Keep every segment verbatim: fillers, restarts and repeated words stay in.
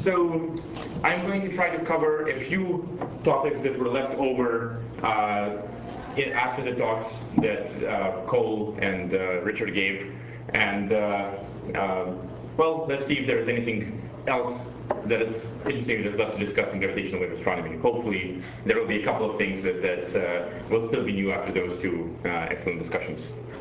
So I'm going to try to cover a few topics that were left over uh, in, after the talks that uh, Cole and uh, Richard gave. And, uh, uh, well, let's see if there's anything else that is interesting that's left to discuss in gravitational wave astronomy. Hopefully, there will be a couple of things that, that uh, will still be new after those two uh, excellent discussions.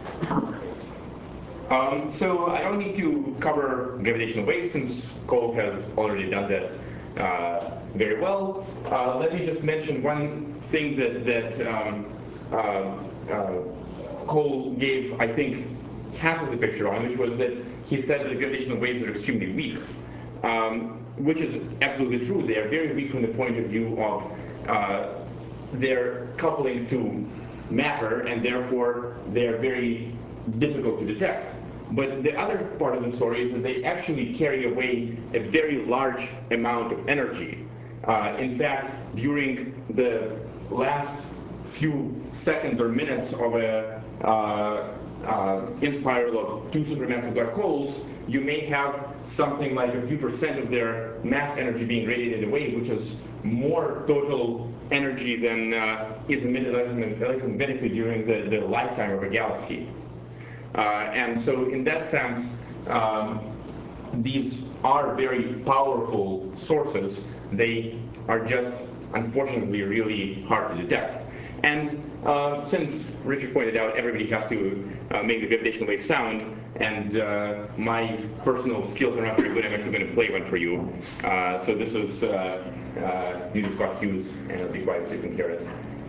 Um, so I don't need to cover gravitational waves since Cole has already done that uh, very well. Uh, let me just mention one thing that, that um, uh, uh, Cole gave, I think, half of the picture on, which was that he said that the gravitational waves are extremely weak, um, which is absolutely true. They are very weak from the point of view of uh, their coupling to matter, and therefore they are very difficult to detect. But the other part of the story is that they actually carry away a very large amount of energy. Uh, in fact, during the last few seconds or minutes of a uh, uh, in-spiral of two supermassive black holes, you may have something like a few percent of their mass energy being radiated away, which is more total energy than uh, is emitted electromagnetically during the, the lifetime of a galaxy. Uh, and so in that sense, um, these are very powerful sources. They are just, unfortunately, really hard to detect. And uh, since Richard pointed out, everybody has to uh, make the gravitational wave sound, and uh, my personal skills are not very good, I'm actually going to play one for you. Uh, so this is uh, uh, Newton Scott Hughes, and I'll be quiet so you can hear it.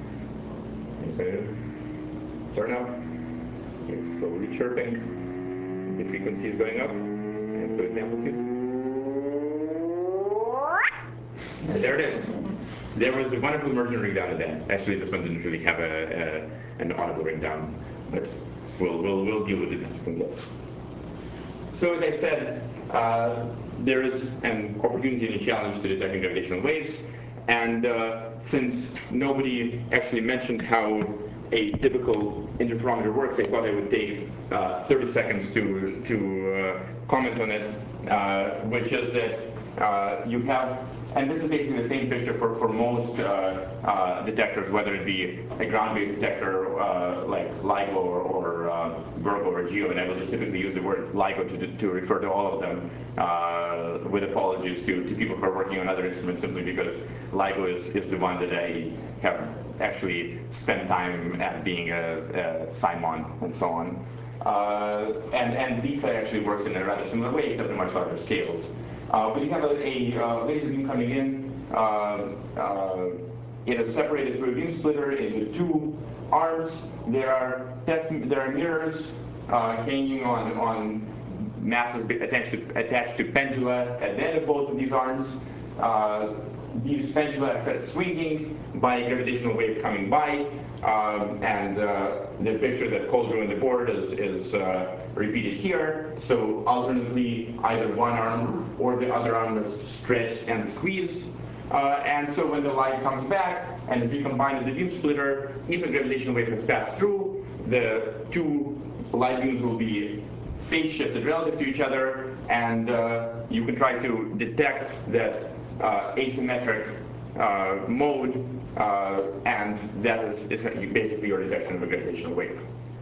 So, turn up. It's slowly chirping. The frequency is going up, and so is the amplitude. And there it is. There was the wonderful immersion ring down at the end. Actually, this one didn't really have a, a, an audible ring down, but we'll, we'll, we'll deal with it as we can get. So as I said, uh, there is an opportunity and a challenge to detecting gravitational waves, and uh, since nobody actually mentioned how a typical interferometer works, I thought I would take uh, thirty seconds to, to uh, comment on it, uh, which is that uh, you have, and this is basically the same picture for, for most uh, uh, detectors, whether it be a ground-based detector uh, like LIGO or, or uh, Virgo or Geo, and I will just typically use the word LIGO to, to refer to all of them, uh, with apologies to, to people who are working on other instruments, simply because LIGO is, is the one that I have actually spent time at being a, a Simon and so on. Uh, and, and LISA actually works in a rather similar way, except at much larger scales. Uh, but you have a, a uh, laser beam coming in. Uh, uh, it is separated through a beam splitter into two arms. There are test, there are mirrors uh, hanging on on masses attached to attached to pendula at the end of both of these arms. Uh, these pendula are set swinging by a gravitational wave coming by, um, and uh, the picture that Cole drew on the board is, is uh, repeated here. So alternately, either one arm or the other arm is stretched and squeezed. Uh, and so when the light comes back and is recombined with the beam splitter, if a gravitational wave has passed through, the two light beams will be phase shifted relative to each other, and uh, you can try to detect that uh, asymmetric uh, mode, uh, and that is, is basically your detection of a gravitational wave.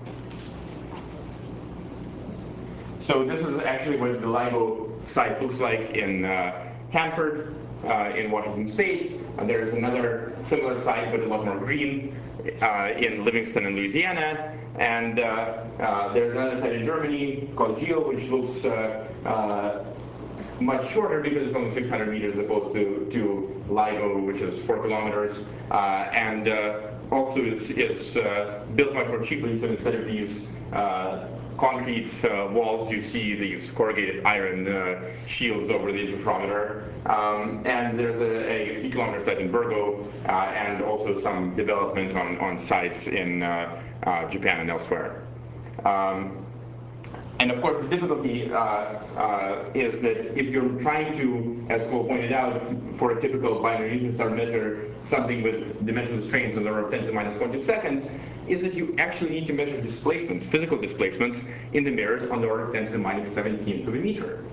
So this is actually what the LIGO site looks like in uh, Hanford, uh, in Washington State. And there's another similar site, but a lot more green, uh, in Livingston in Louisiana. And uh, uh, there's another site in Germany called Geo, which looks uh, uh, much shorter because it's only six hundred meters as opposed to, to LIGO, which is four kilometers. Uh, and uh, also is, is uh, built much more cheaply, so instead of these uh, concrete uh, walls, you see these corrugated iron uh, shields over the interferometer. Um, and there's a, a few kilometer site in Virgo, uh, and also some development on, on sites in uh, uh, Japan and elsewhere. Um, And of course, the difficulty uh, uh, is that if you're trying to, as Cole pointed out, for a typical binary Newton star measure something with dimensional strains in the order of ten to the minus twenty second, is that you actually need to measure displacements, physical displacements, in the mirrors on the order of ten to the minus seventeenth of a meter.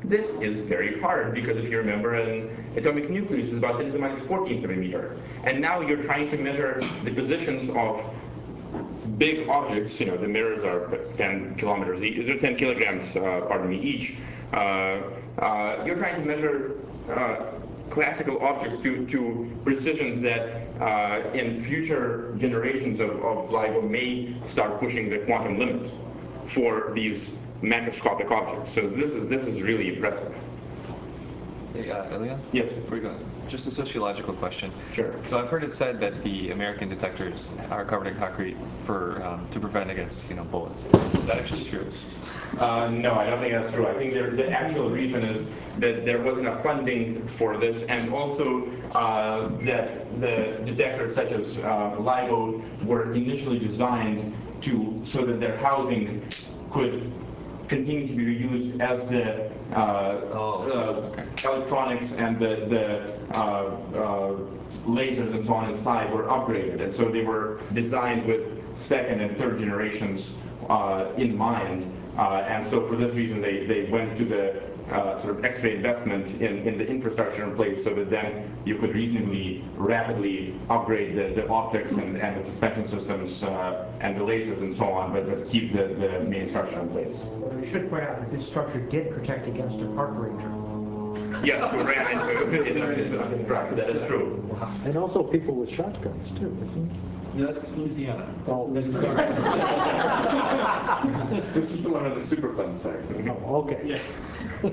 This is very hard because if you remember, an atomic nucleus is about ten to the minus fourteen centimeter. And now you're trying to measure the positions of big objects. You know, the mirrors are ten kilometers each, ten kilograms, uh, pardon me, each. Uh, uh, you're trying to measure uh, classical objects to, to precisions that uh, in future generations of, of LIGO may start pushing the quantum limit for these macroscopic objects. So this is this is really impressive. Hey, uh, Ilya? Yes. Before you go, just a sociological question. Sure. So I've heard it said that the American detectors are covered in concrete for um, to prevent against you know bullets. Is that actually true? Uh, no, I don't think that's true. I think there, the actual reason is that there wasn't enough funding for this, and also uh, that the detectors such as uh, LIGO were initially designed to so that their housing could continue to be reused as the uh, Oh, uh, okay. electronics and the, the uh, uh, lasers and so on inside were upgraded. And so they were designed with second and third generations uh, in mind. Uh, and so for this reason, they, they went to the uh, sort of extra investment in, in the infrastructure in place so that then you could reasonably rapidly upgrade the, the optics and, and the suspension systems uh, and the lasers and so on, but, but keep the, the main structure in place. Well, we should point out that this structure did protect against a park ranger. Yes, we ran into it in this structure. That is true. And also people with shotguns too, isn't it? No, that's Louisiana. Oh, This is This is the one on the Superfund side. oh, okay. Yeah.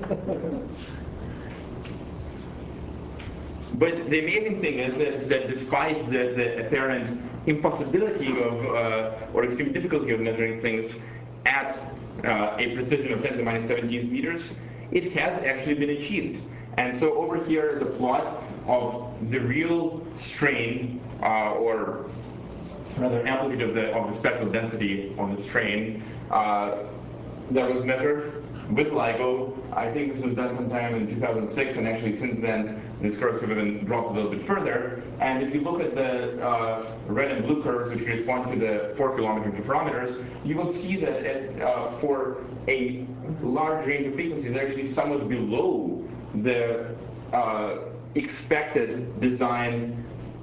But the amazing thing is that, that despite the, the apparent impossibility of, uh, or extreme difficulty of measuring things at uh, a precision of ten to the minus seventeen meters, it has actually been achieved. And so over here is a plot of the real strain, uh, or rather amplitude of the, of the spectral density of the strain uh, that was measured with LIGO. I think this was done sometime in two thousand six, and actually since then this curves have been dropped a little bit further. And if you look at the uh, red and blue curves, which correspond to the four kilometer interferometers, you will see that it, uh, for a large range of frequencies, actually somewhat below the uh, expected design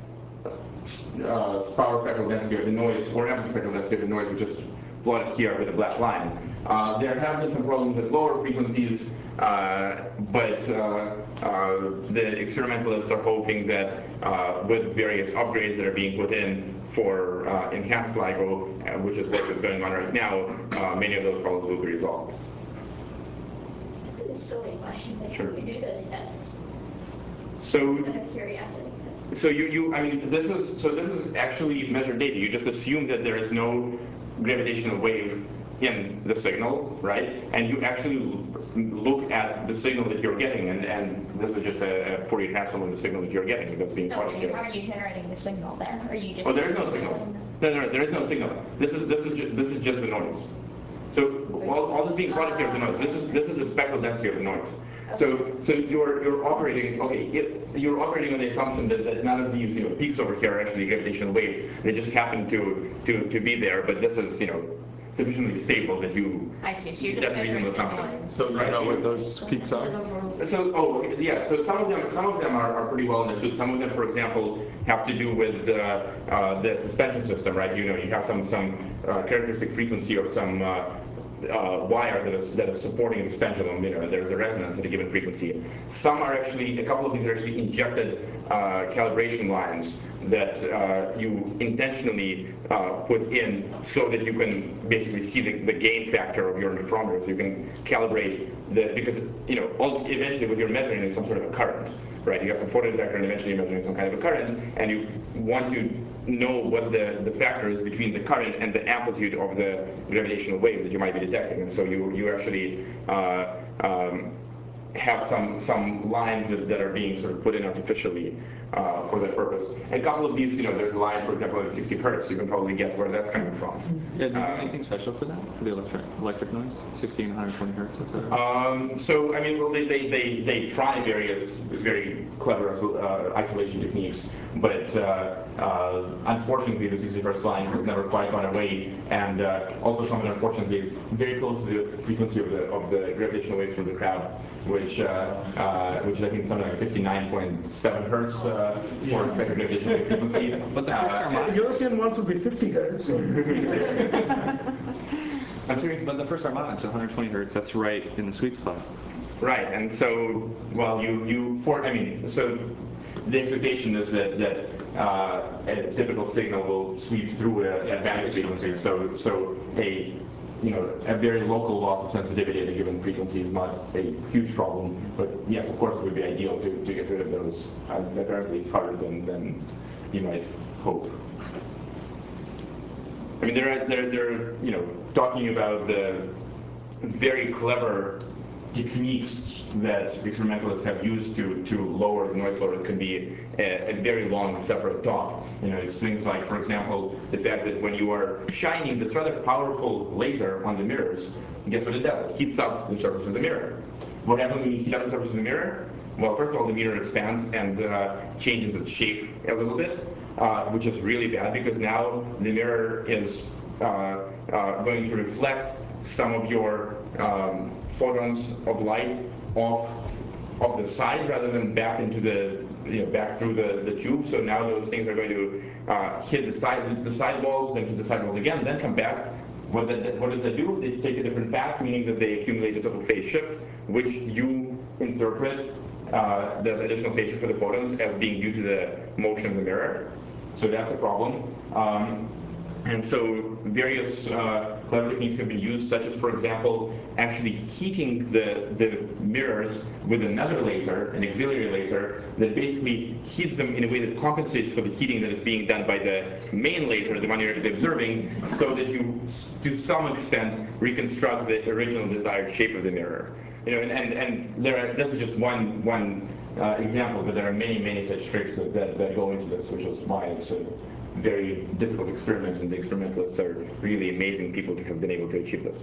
uh, power spectral density of the noise, or amplitude spectral density of the noise, which is plotted here with a black line. Uh, there have been some problems at lower frequencies, uh, but uh, uh, the experimentalists are hoping that uh, with various upgrades that are being put in for uh, enhanced LIGO, uh, which is what is going on right now, uh, many of those problems will be resolved. This is a silly question, but Sure. how do you do those tests? So. Out of curiosity. So you, you, I mean, this is, so this is actually measured data. You just assume that there is no gravitational wave in the signal, right? And you actually look at the signal that you're getting, and, and this is just a, a Fourier transform of the signal that you're getting that's being No, plotted but here. how are you generating the signal there? Are you just? Oh, there is no signal. No, no, there is no signal. This is this is ju this is just the noise. So all, all this being plotted here is the noise. This is this is the spectral density of the noise. So so you're you're operating okay. It, you're operating on the assumption that, that none of these you know peaks over here are actually gravitational wave. They just happen to to to be there. But this is you know sufficiently stable that you. I see. So you're just that's a measuring reasonable the assumption. noise. So you Right. know what those peaks are? So, oh, okay, yeah. So some of them, some of them are, are pretty well understood. Some of them, for example, have to do with the, uh, the suspension system, right? You know, you have some some uh, characteristic frequency of some uh, uh, wire that is that is supporting this pendulum. You know, there's a resonance at a given frequency. Some are actually, a couple of these are actually injected uh, calibration lines that uh, you intentionally uh, put in so that you can basically see the, the gain factor of your interferometer. So you can calibrate the, because, you know, all, eventually what you're measuring is some sort of a current, right? You have some photodetector and eventually you're measuring some kind of a current, and you want to know what the, the factor is between the current and the amplitude of the gravitational wave that you might be detecting. And so you, you actually uh, um, have some some lines that, that are being sort of put in artificially uh, for that purpose. A couple of these, you know, there's a line, for example, at sixty hertz. You can probably guess where that's coming from. Yeah, do you do Uh, anything special for that? For the electric electric noise? sixty and one hundred twenty hertz, et cetera? Um, so, I mean, well, they, they, they, they try various very clever uh, isolation techniques, but uh, uh, unfortunately, the sixty hertz line has never quite gone away, and uh, also something unfortunately is very close to the frequency of the of the gravitational waves from the crowd, which which uh, uh, which is I think something like fifty-nine point seven hertz uh, for spectral gravitational frequency. But the first Uh, harmonic, European ones would be fifty hertz. I'm sorry? but the first harmonic's one hundred twenty hertz. That's right in the sweet spot. Right, and so, well, you, you for, I mean, so the expectation is that, that uh, a typical signal will sweep through a, a band frequency, so, so a, you know, a very local loss of sensitivity at a given frequency is not a huge problem, but yes, of course, it would be ideal to, to get rid of those. Uh, apparently, it's harder than, than you might hope. I mean, they're, they're, they're, you know, talking about the very clever techniques that experimentalists have used to, to lower the noise load. It could be a, a very long separate talk. You know, it's things like, for example, the fact that when you are shining this rather powerful laser on the mirrors, guess what it does? It heats up the surface of the mirror. What happens when you heat up the surface of the mirror? Well, first of all, the mirror expands and uh, changes its shape a little bit, uh, which is really bad because now the mirror is uh, uh, going to reflect some of your um, photons of light off of the side rather than back into the, you know, back through the, the tube. So now those things are going to uh, hit the side, the side walls, then hit the side walls again, then come back. What, that, what does that do? They take a different path, meaning that they accumulate a total phase shift, which you interpret uh, the additional phase shift for the photons as being due to the motion of the mirror. So that's a problem. Um, And so various uh, clever techniques have been used, such as, for example, actually heating the, the mirrors with another laser, an auxiliary laser, that basically heats them in a way that compensates for the heating that is being done by the main laser, the one you're actually observing, so that you, to some extent, reconstruct the original desired shape of the mirror. You know, and, and, and there are, this is just one, one uh, example, but there are many, many such tricks that, that, that go into this, which is why it's a very difficult experiment, and the experimentalists are really amazing people to have been able to achieve this.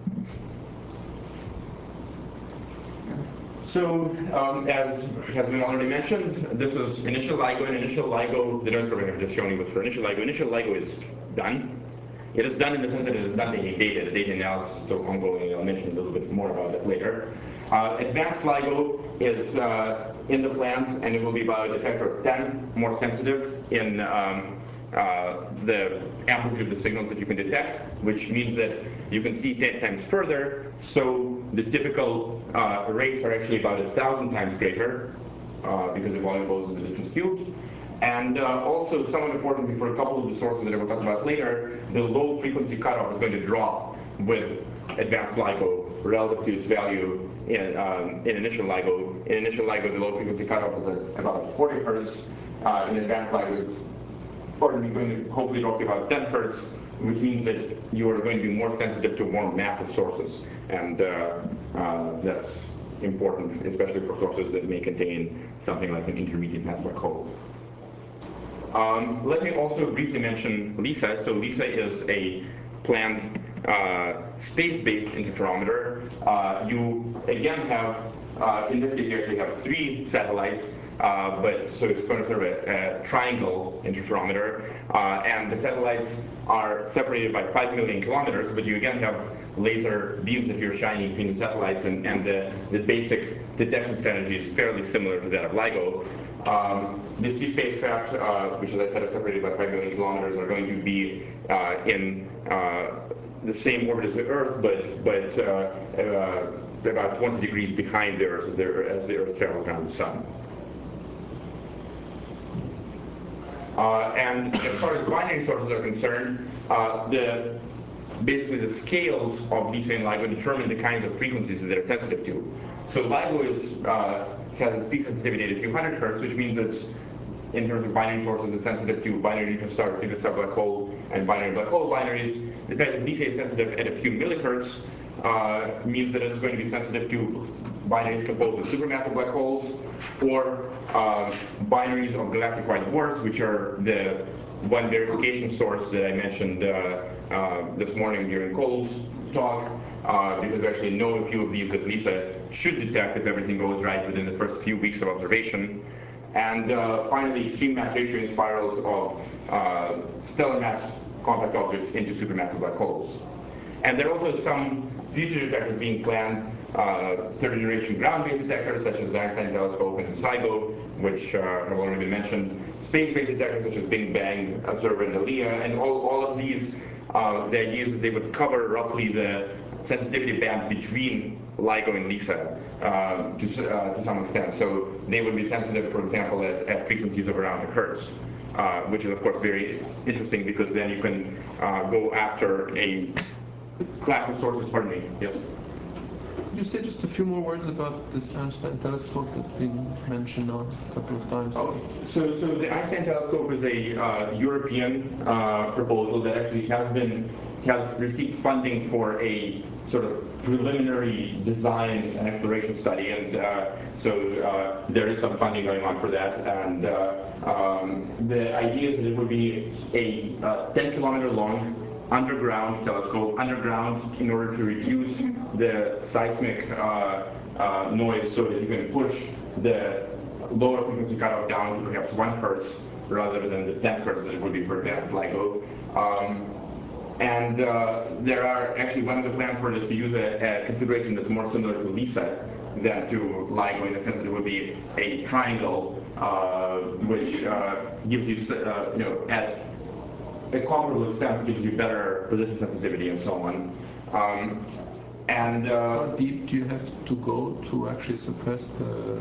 So, um, as has been already mentioned, this is initial LIGO, and initial LIGO, the noise program I've just shown you was for initial LIGO. Initial LIGO is done. It is done in the sense that it is done taking data. The data analysis is still ongoing, and I'll mention a little bit more about it later. Uh, advanced LIGO is uh, in the plans, and it will be about a factor of ten more sensitive in um, uh, the amplitude of the signals that you can detect, which means that you can see ten times further. So the typical uh, rates are actually about a thousand times greater uh, because the volume goes the distance cubed. And uh, also, somewhat importantly, for a couple of the sources that I will talk about later, the low frequency cutoff is going to drop with advanced LIGO relative to its value in, um, in initial LIGO. In initial LIGO, the low frequency cutoff is at about forty hertz. Uh, in advanced LIGO, it's going to hopefully drop to about ten hertz, which means that you are going to be more sensitive to more massive sources. And uh, uh, that's important, especially for sources that may contain something like an intermediate mass black hole. Um, let me also briefly mention LISA. So LISA is a planned uh, space-based interferometer. Uh, you again have, uh, in this case, you actually have three satellites, uh, but so it's going to serve a, a triangle interferometer, uh, and the satellites are separated by five million kilometers. But you again have laser beams that you're shining between the satellites, and, and the, the basic detection strategy is fairly similar to that of LIGO. Um, the sea spacecraft, uh, which as I said are separated by five million kilometers, are going to be uh, in uh, the same orbit as the Earth, but but uh, uh, about twenty degrees behind the Earth as the, as the Earth travels around the Sun. Uh, and as far as binary sources are concerned, uh, the basically the scales of LISA and LIGO determine the kinds of frequencies that they're sensitive to. So LIGO is uh, has a peak sensitivity at a few hundred hertz, which means it's, in terms of binary sources, it's sensitive to binary neutron star, neutron star black hole, and binary black hole binaries. The fact that LISA is sensitive at a few millihertz uh, means that it's going to be sensitive to binaries composed of supermassive black holes, or uh, binaries of galactic white dwarfs, which are the one verification source that I mentioned uh, uh, this morning during Cole's talk, uh, because we actually know a few of these that LISA should detect if everything goes right within the first few weeks of observation. And uh, finally, extreme mass ratio in spirals of uh, stellar mass compact objects into supermassive black holes. And there are also some future detectors being planned uh, third-generation ground-based detectors such as the Einstein Telescope and SLIGO, which uh, have already been mentioned, space-based detectors such as Big Bang Observer and ALIA, and all, all of these, uh, the idea is that they would cover roughly the sensitivity band between LIGO and LISA uh, to, uh, to some extent. So they would be sensitive, for example, at, at frequencies of around a hertz, uh, which is of course very interesting because then you can uh, go after a class of sources. Pardon me. Yes. Could you say just a few more words about this Einstein telescope that's been mentioned now a couple of times? Oh, so, so the Einstein telescope is a uh, European uh, proposal that actually has been has received funding for a sort of preliminary design and exploration study, and uh, so uh, there is some funding going on for that. And uh, um, the idea is that it would be a uh, ten kilometer long underground telescope, underground in order to reduce the seismic uh, uh, noise so that you can push the lower frequency cutoff down to perhaps one hertz rather than the ten hertz that it would be for advanced LIGO. Um, and uh, there are actually one of the plans for this to use a, a configuration that's more similar to LISA than to LIGO in the sense that it would be a triangle, uh, which uh, gives you, uh, you know, at a comparable extent gives you better position sensitivity and so on. Um, and uh, How deep do you have to go to actually suppress the,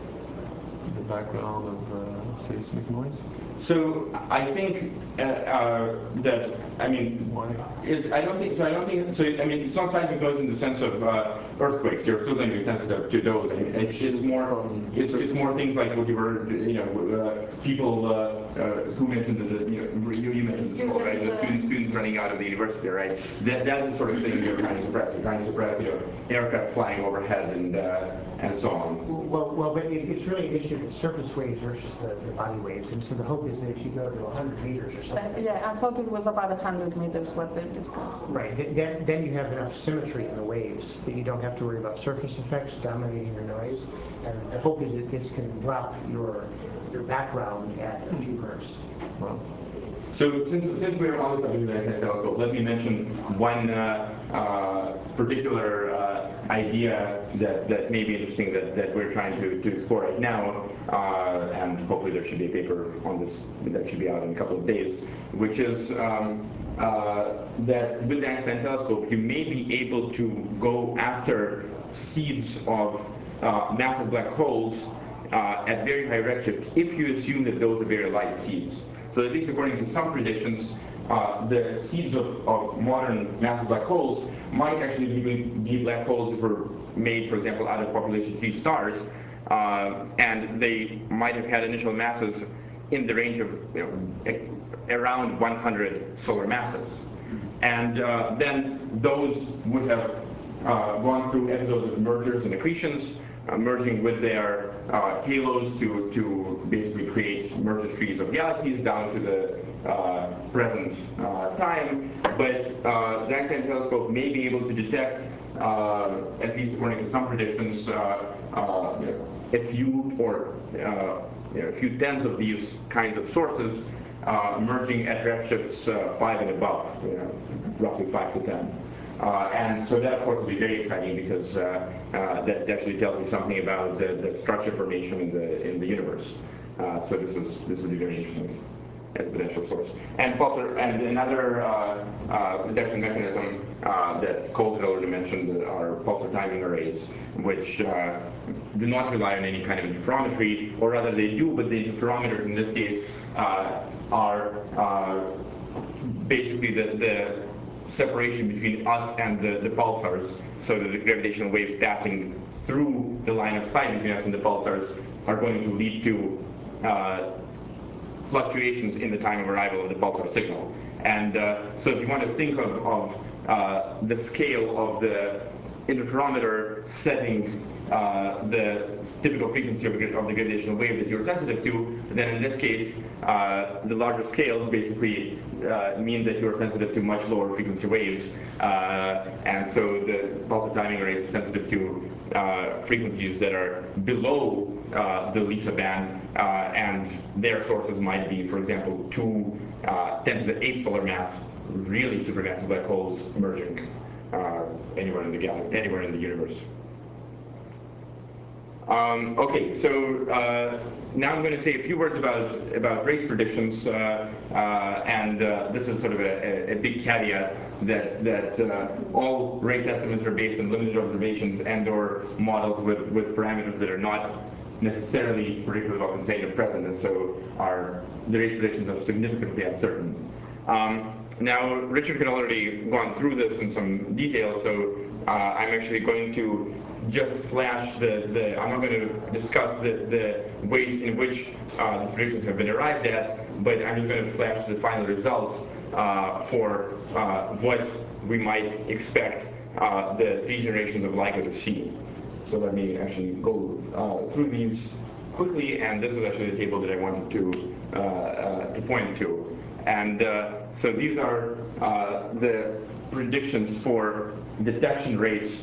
the background of uh, seismic noise? So I think uh, uh, that I mean, Why? it's, I don't think so. I don't think so. I mean, it's not seismic noise in the sense of uh, earthquakes. You're still going to be sensitive to those. I mean, it's, it's more it's, it's more things like what you were, you know, uh, people uh, uh, who mentioned the, you know, you, you mentioned this before, right? The students, students running out of the university, right? That that's the sort of thing you're trying to suppress. You're trying to suppress, you know, aircraft flying overhead and uh, and so on. Well, well, but it, it's really an issue of the surface waves versus the, the body waves, and so the hope is that if you go to one hundred meters or something. Uh, yeah, I thought it was about one hundred meters what the distance. Right, th- then, then you have enough symmetry in the waves that you don't have to worry about surface effects dominating your noise. And the hope is that this can drop your your background at a few hertz. Well, So since, since we're on the subject of the Einstein telescope, let me mention one uh, uh, particular uh, idea that, that may be interesting that, that we're trying to, to explore right now, uh, and hopefully there should be a paper on this that should be out in a couple of days, which is um, uh, that with the Einstein telescope you may be able to go after seeds of uh, massive black holes uh, at very high redshift if you assume that those are very light seeds. So at least according to some predictions, uh, the seeds of, of modern massive black holes might actually be, be black holes that were made, for example, out of population three stars, uh, and they might have had initial masses in the range of, you know, around one hundred solar masses. And uh, then those would have uh, gone through episodes of mergers and accretions, Uh, merging with their uh, halos to, to basically create merger trees of galaxies down to the uh, present uh, time. But uh, the Einstein telescope may be able to detect, uh, at least according to some predictions, uh, uh, a few or uh, you know, a few tens of these kinds of sources uh, merging at redshifts uh, five and above, you know, roughly five to ten. Uh, and so that, of course, will be very exciting because uh, uh, that actually tells you something about the, the structure formation in the in the universe. Uh, so this is this will be very interesting as a potential source. And pulsar, and another uh, uh, detection mechanism uh, that Cole had already mentioned are pulsar timing arrays, which uh, do not rely on any kind of interferometry, or rather they do, but the interferometers in this case uh, are uh, basically the the separation between us and the, the pulsars, so that the gravitational waves passing through the line of sight between us and the pulsars are going to lead to uh, fluctuations in the time of arrival of the pulsar signal. And uh, so if you want to think of, of uh, the scale of the interferometer setting uh, the typical frequency of, of the gravitational wave that you're sensitive to, then in this case, uh, the larger scales basically uh, mean that you're sensitive to much lower frequency waves, uh, and so the pulsar timing array is sensitive to uh, frequencies that are below uh, the LISA band, uh, and their sources might be, for example, two uh, ten to the eighth solar mass, really supermassive black holes merging uh, anywhere in the galaxy, anywhere in the universe. Um, okay, so uh, now I'm going to say a few words about about race predictions, uh, uh, and uh, this is sort of a, a, a big caveat that that uh, all race estimates are based on limited observations and/or models with with parameters that are not necessarily predictive of insane or present, and so are the race predictions are significantly uncertain. Um, now, Richard had already gone through this in some detail, so uh, I'm actually going to just flash the, the I'm not going to discuss the, the ways in which uh, the predictions have been arrived at, but I'm just going to flash the final results uh, for uh, what we might expect uh, the three generations of LIGO to see. So let me actually go uh, through these quickly, and this is actually the table that I wanted to, uh, uh, to point to. And uh, so these are uh, the predictions for detection rates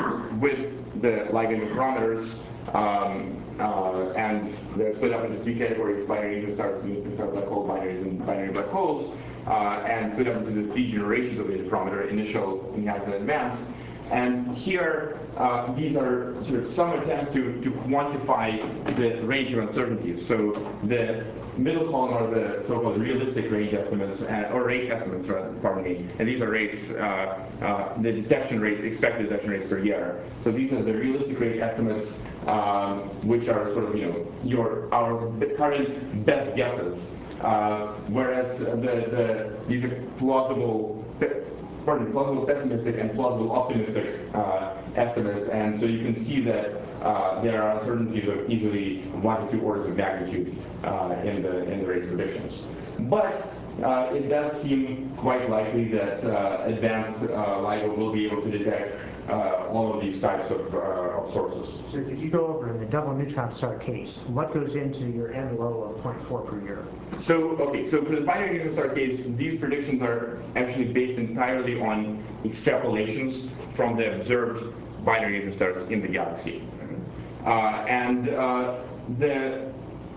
with the LIGO interferometers, um, uh, and they're split up into three categories: binary neutron stars, neutron star black hole binaries, and binary black holes, uh, and split up into the three generations of the interferometer: initial, enhanced, and advanced. And here, uh, these are sort of some attempt to, to quantify the range of uncertainties. So the middle column are the so-called realistic range estimates, uh, or rate estimates, rather, pardon me. And these are rates, uh, uh, the detection rate, expected detection rates per year. So these are the realistic rate estimates, um, which are sort of, you know, your our current best guesses. Uh, whereas the, the these are plausible. Pardon, plausible pessimistic and plausible optimistic uh, estimates, and so you can see that uh, there are uncertainties of easily one to two orders of magnitude uh, in the in the race predictions. But uh, it does seem quite likely that uh, advanced uh, LIGO will be able to detect uh, all of these types of, uh, of sources. So if you go over in the double neutron star case, what goes into your N low of zero point four per year? So, okay, so for the binary neutron star case, these predictions are actually based entirely on extrapolations from the observed binary neutron stars in the galaxy. Uh, and uh, the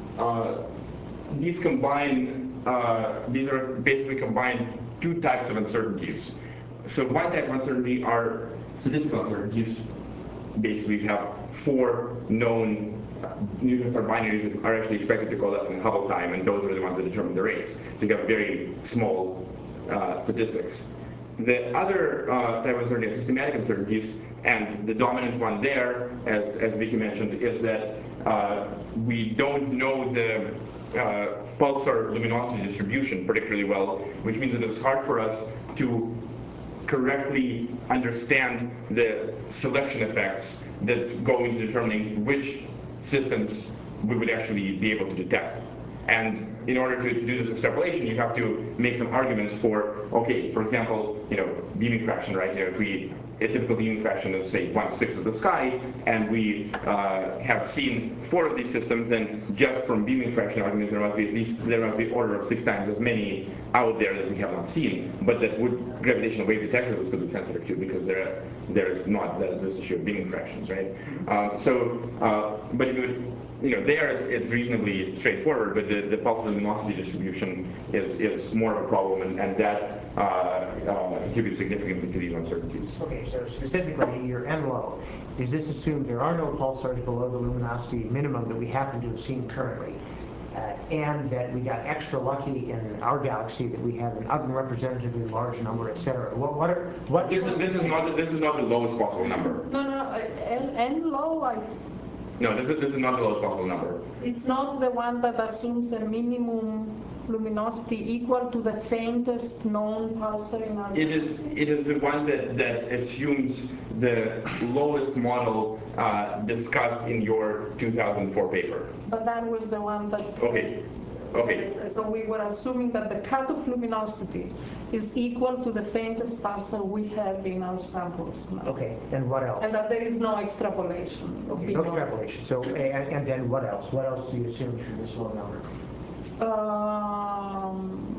uh, these combine, uh, these are basically combined two types of uncertainties. So one type of uncertainty are statistical uncertainties. Basically, you have four known neutron star binaries are actually expected to coalesce in Hubble time, and those are the ones that determine the race. So you have very small uh, statistics. The other uh, type of uncertainty is systematic uncertainties, and the dominant one there, as, as Vicky mentioned, is that uh, we don't know the uh, pulsar luminosity distribution particularly well, which means that it's hard for us to correctly understand the selection effects that go into determining which systems we would actually be able to detect. And in order to, to do this extrapolation, you have to make some arguments for, okay, for example, you know, beaming fraction, right? You know, if we, a typical beaming fraction is, say, one-sixth of the sky, and we uh, have seen four of these systems, then just from beaming fraction arguments, there must be at least, there must be order of six times as many out there that we have not seen, but that would gravitational wave detectors would still be sensitive to, because there, there is not that, this issue of beaming fractions, right? Uh, so, uh, but if you would, you know, there it's, it's reasonably straightforward, but the, the pulse luminosity distribution is, is more of a problem, and, and that uh, uh, contributes significantly to these uncertainties. Okay, so specifically your N low, does this assume there are no pulsars below the luminosity minimum that we happen to have seen currently? Uh, and that we got extra lucky in our galaxy that we have an unrepresentatively large number, et cetera. What, what are, what This is, this is not this is not the lowest possible number. No, no, uh, N, N low, I, No, this is this is not the lowest possible number. it's not the one that assumes a minimum luminosity equal to the faintest known pulsar in our It is it is the one that that assumes the lowest model uh, discussed in your two thousand four paper. But that was the one that... Okay. Okay. So we were assuming that the cutoff luminosity is equal to the faintest pulsar we have in our samples now. Okay, and what else? And that there is no extrapolation. Okay, no beyond. extrapolation. So, and, and then what else? What else do you assume for this low number? Um,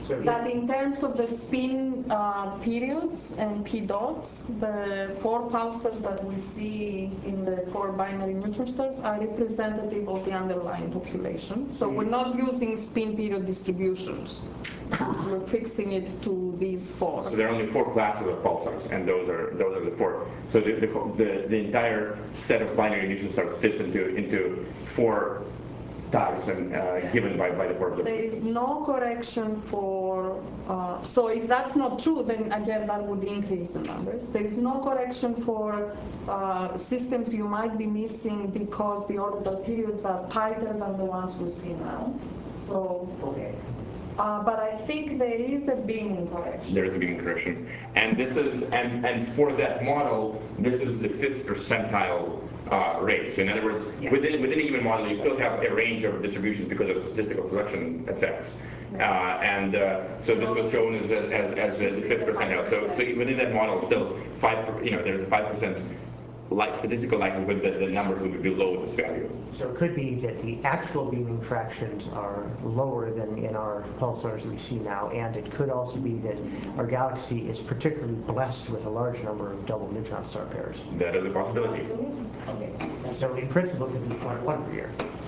So that in terms of the spin uh, periods and p dots, the four pulsars that we see in the four binary neutron stars are representative of the underlying population. So we're not using spin period distributions. We're fixing it to these four. So there are only four classes of pulsars, and those are those are the four. So the the, the, the entire set of binary neutron stars fits into into four types and uh, given by, by the four of them. There is no correction for, uh, so if that's not true, then again that would increase the numbers. There is no correction for uh, systems you might be missing because the orbital periods are tighter than the ones we see now. So, okay. uh, but I think there is a beaming correction. There is a beaming correction, and this is and and for that model, this is the fifth percentile uh, rate. So in other words, Yeah. within within a given model, you still have a range of distributions because of statistical selection effects, uh, and uh, so this was shown as a, as as the fifth percentile. So so within that model, still five, you know, there's a five percent like statistical likelihood that the numbers would be below this value. So it could be that the actual beaming fractions are lower than in our pulsars that we see now, and it could also be that our galaxy is particularly blessed with a large number of double neutron star pairs. That is a possibility. Okay. So in principle, it could be zero point one per year.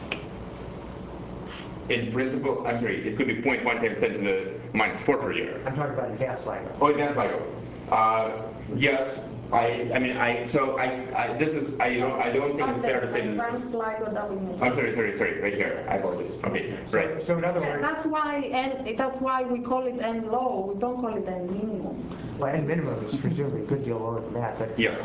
In principle, I'm sorry, it could be zero point one times ten to the minus four per year. I'm talking about advanced LIGO. Oh, advanced LIGO. Uh, yes, I, I mean, I, so I, I, this is, I don't, I don't think it's fair to say this. Advanced LIGO double neutron. I'm sorry, sorry, sorry, right here. I apologize. Okay, So, right. so in other Yeah, words, that's why, and that's why we call it N low. We don't call it N minimum. well, and minimum is presumably a good deal lower than that, but Yes.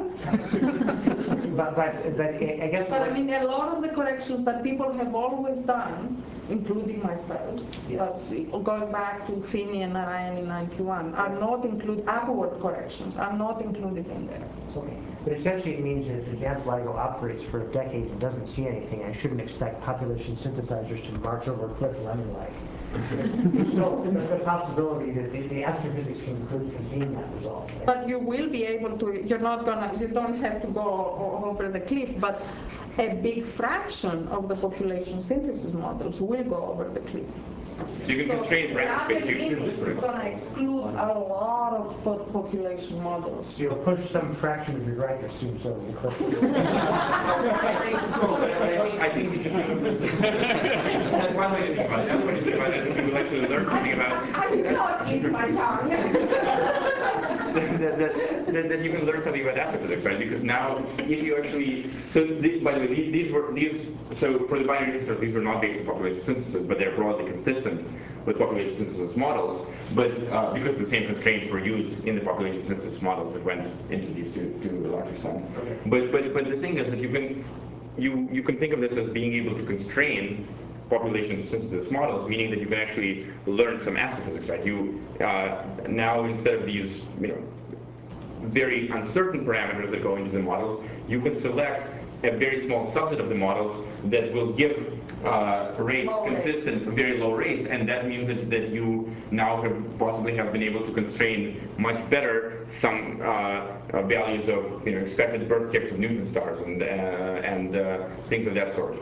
but, but, but I guess. But I mean, a lot of the corrections that people have always done, including myself, Yes. but going back to Finney and Narayan in ninety-one, are not included, upward corrections are not included in there. Okay. But essentially it means that if advanced LIGO operates for a decade and doesn't see anything, I shouldn't expect population synthesizers to march over a cliff running like. There's still there's a possibility that the, the astrophysics can could contain that result. Right? But you will be able to, you're not gonna, you don't have to go o- over the cliff, but a big fraction of the population synthesis models will go over the cliff. So you can constrain the parameter upper space. You limit is gonna exclude a lot of po- population models. So you'll push some fraction of your right to assume so in the cliff. I think so, but I think, I think we should. That's one way to think about it. Another way to think about it, I think we would actually learn something about. I did not eat my tongue. that, that, that, that you can learn something about astrophysics, right? Because now, if you actually, so the, by the way, these, these were these. So for the binary neutron, these were not based on population synthesis, but they're broadly consistent with population synthesis models. But uh, because the same constraints were used in the population synthesis models that went into these to, to a large extent. But but but the thing is that you can you you can think of this as being able to constrain population synthesis models, meaning that you can actually learn some astrophysics, right? You uh, now instead of these, you know, very uncertain parameters that go into the models, you can select a very small subset of the models that will give uh, rates Low consistent, very low rates, and that means that, that you now have possibly have been able to constrain much better some uh, uh, values of, you know, expected birth checks of neutron stars and uh, and uh, things of that sort.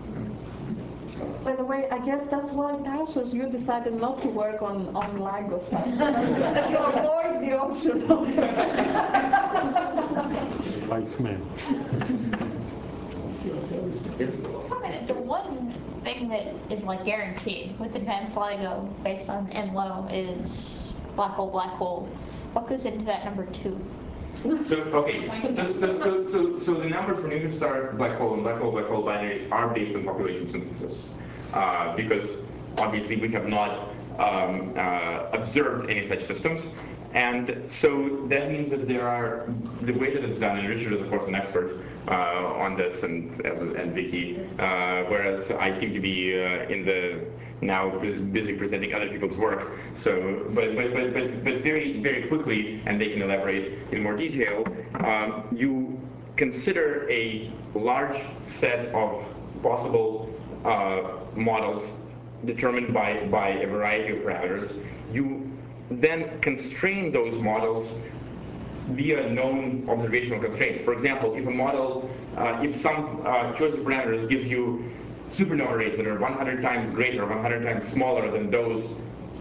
By the way, I guess that's why, Tassos, you decided not to work on, on LIGO stuff. You avoid the option of Vice man. Yes. I mean, the one thing that is like guaranteed with advanced LIGO based on N low is black hole, black hole. What goes into that number two? So, okay, so, so, so, so, so the numbers for neutron star, black hole, and black hole, black hole binaries are based on population synthesis. Uh, because obviously we have not um, uh, observed any such systems. And so that means that there are, the way that it's done, and Richard is of course an expert uh, on this, and, as, and Vicky, uh, whereas I seem to be uh, in the, now busy presenting other people's work. So, but, but, but, but, but very, very quickly, and they can elaborate in more detail, um, you consider a large set of possible uh, models determined by, by a variety of parameters. You then constrain those models via known observational constraints. For example, if a model, uh, if some uh, choice of parameters gives you supernova rates that are one hundred times greater, one hundred times smaller than those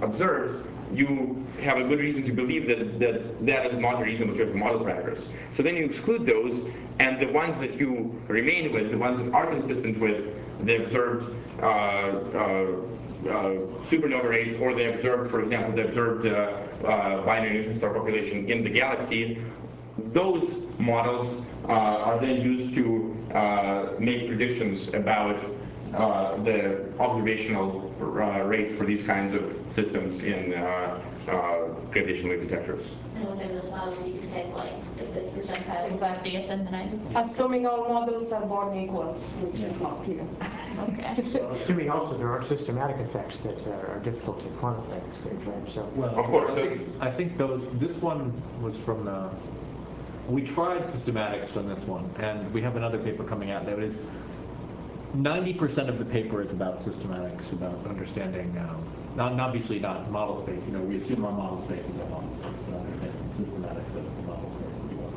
observed, you have a good reason to believe that that, that is not reasonable to have model parameters. So then you exclude those, and the ones that you remain with, the ones that are consistent with the observed uh, uh, uh, supernova rays, or the observed, for example, the observed uh, uh, binary neutron star population in the galaxy, those models uh, are then used to uh, make predictions about uh, the observational uh, rates for these kinds of systems in uh, uh, gravitational wave detectors. And within those models, you just take like the percent kind of exactly at the ninety. Assuming all models are born equal, which is not clear. Okay. Assuming also there aren't systematic effects that are difficult to quantify at this stage, right? So, Well, Of course, I so- think, I think those, this one was from the, we tried systematics on this one, and we have another paper coming out that is, ninety percent of the paper is about systematics, about understanding, um, not, obviously not model space, you know, we assume our model space is a model space, but understanding the systematics of the model space as well.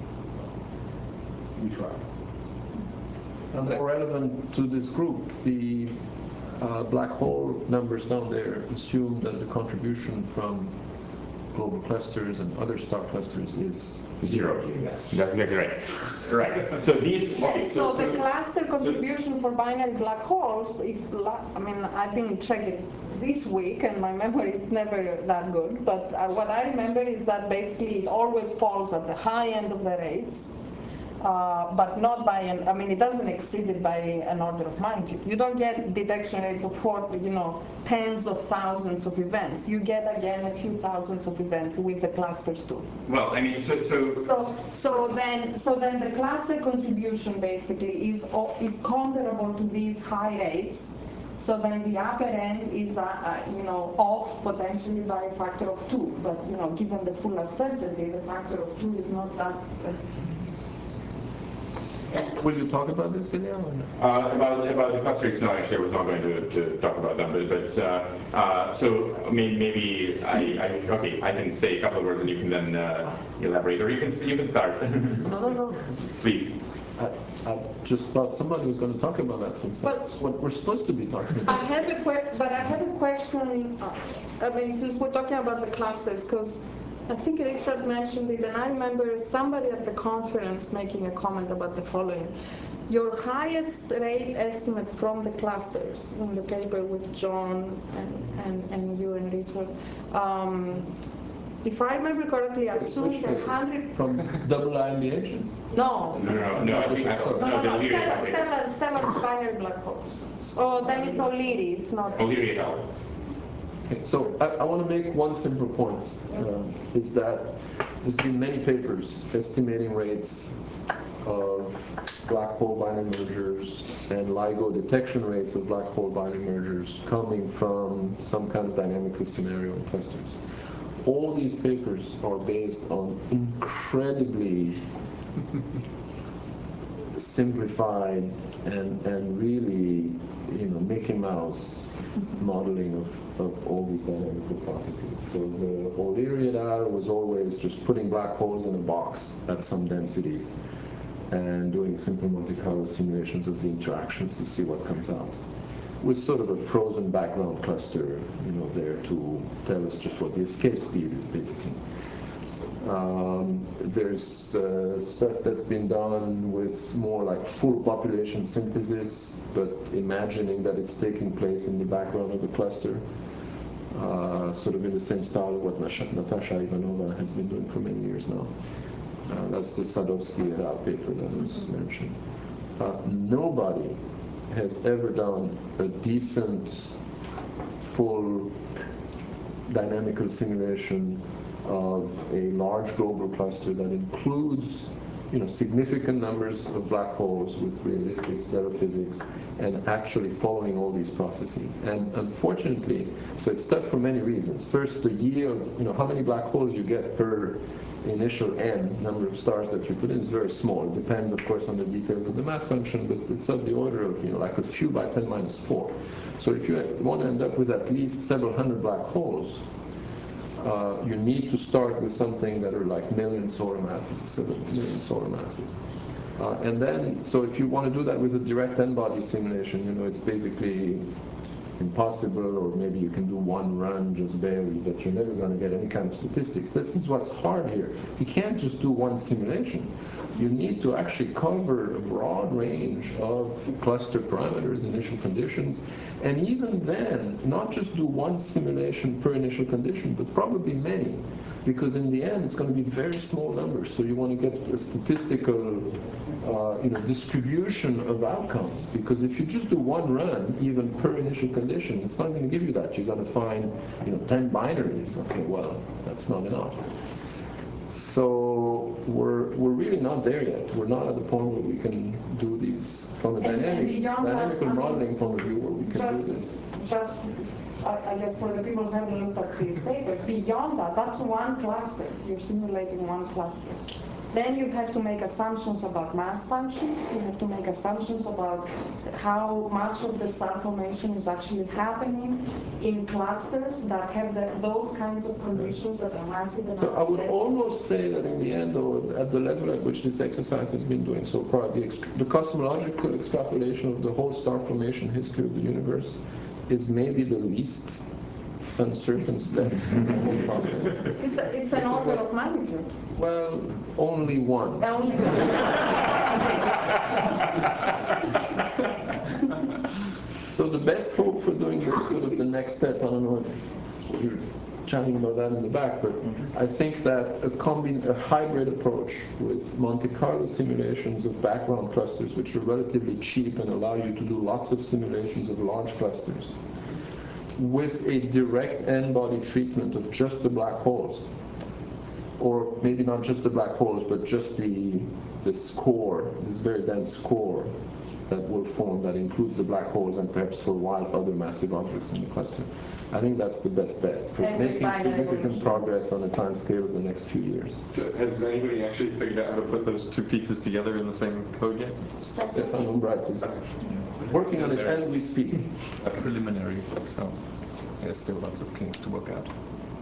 So, we tried. And more relevant to this group, the uh, black hole numbers down there assume that the contribution from global clusters and other star clusters is Zero. Yes. That's exactly right. Right. So these. Okay, So the cluster contribution for binary black holes, if, la- I mean, I've been checking it this week and my memory is never that good, but uh, what I remember is that basically it always falls at the high end of the rates. Uh, but not by an, I mean, it doesn't exceed it by an order of magnitude. You don't get detection rates of four, you know, tens of thousands of events. You get, again, a few thousands of events with the clusters too. Well, I mean, so so. So, so then, so then the cluster contribution basically is o- is comparable to these high rates. So then the upper end is, uh, uh, you know, off potentially by a factor of two. But you know, given the full uncertainty, the factor of two is not that. Uh, Will you talk about this, Ilya? Or no? Uh, about about the clusters, no, actually, I was not going to, to talk about them, but, but uh, uh, so maybe, maybe I, I okay, I can say a couple of words and you can then uh, elaborate, or you can you can start. No, no, no. Please. I, I just thought somebody was going to talk about that since But- that's what we're supposed to be talking I about. have a que- but I have a question. uh, I mean, since we're talking about the clusters, because I think Richard mentioned it, and I remember somebody at the conference making a comment about the following. Your highest rate estimates from the clusters in the paper with John and, and, and you and Richard, um, if I remember correctly, assumes Which a paper? hundred. From double I M D H's? No. No, no, no, I think I, No, no, no, no, the Stella, O'Leary. Stella, Stella's binary black holes. Oh, then it's O'Leary, it's not. O'Leary et al. Okay, so I, I want to make one simple point, uh, is that there's been many papers estimating rates of black hole binary mergers and LIGO detection rates of black hole binary mergers coming from some kind of dynamical scenario in clusters. All these papers are based on incredibly simplified and, and really, you know, Mickey Mouse modeling of, of all these dynamical processes. So the O'Leary et al. Was always just putting black holes in a box at some density and doing simple Monte Carlo simulations of the interactions to see what comes out, with sort of a frozen background cluster, you know, there to tell us just what the escape speed is, basically. Um, there's uh, stuff that's been done with more like full population synthesis, but imagining that it's taking place in the background of a cluster, uh, sort of in the same style of what Natasha Ivanova has been doing for many years now. Uh, that's the Sadowski et al. Paper that was mentioned. Uh, nobody has ever done a decent, full dynamical simulation of a large global cluster that includes, you know, significant numbers of black holes with realistic stellar physics and actually following all these processes. And unfortunately, so it's tough for many reasons. First, the yield, you know, how many black holes you get per initial n number of stars that you put in is very small. It depends, of course, on the details of the mass function, but it's of the order of, you know, like a few by ten minus four. So if you want to end up with at least several hundred black holes, uh, you need to start with something that are like million solar masses, seven million solar masses. Uh, and then, so if you want to do that with a direct n-body simulation, you know, it's basically impossible, or maybe you can do one run just barely, but you're never going to get any kind of statistics. This is what's hard here. You can't just do one simulation. You need to actually cover a broad range of cluster parameters, initial conditions, and even then, not just do one simulation per initial condition, but probably many, because in the end, it's going to be very small numbers. So you want to get a statistical uh, you know, distribution of outcomes, because if you just do one run, even per initial condition, it's not going to give you that. You're going to find you know, ten binaries. Okay, well, that's not enough. So we're, we're really not there yet. We're not at the point where we can do these, from a And- and dynamic, beyond that, dynamical I mean, modeling point of view, where we can Just, do this. just, I I guess for the people who haven't looked at these papers, beyond that, that's one cluster. You're simulating one cluster. Then you have to make assumptions about mass functions. You have to make assumptions about how much of the star formation is actually happening in clusters that have the, those kinds of conditions that are massive enough. So I would Yes. almost say that in the end, though, at the level at which this exercise has been doing so far, the, ext- the cosmological extrapolation of the whole star formation history of the universe is maybe the least uncertain step in the whole process. It's, a, it's an order of magnitude. Well, only one. Only So the best hope for doing this sort of the next step, I don't know if you're chatting about that in the back, but I think that a, combin- a hybrid approach with Monte Carlo simulations of background clusters, which are relatively cheap and allow you to do lots of simulations of large clusters, with a direct n-body treatment of just the black holes, or maybe not just the black holes, but just the, this core, this very dense core that will form, that includes the black holes and perhaps for a while other massive objects in the cluster. I think that's the best bet for And with making binary significant evolution. progress on a time scale of the next few years. So has anybody actually figured out how to put those two pieces together in the same code yet? Stefan Umbright is working on it as we speak. A preliminary, so there's still lots of kinks to work out.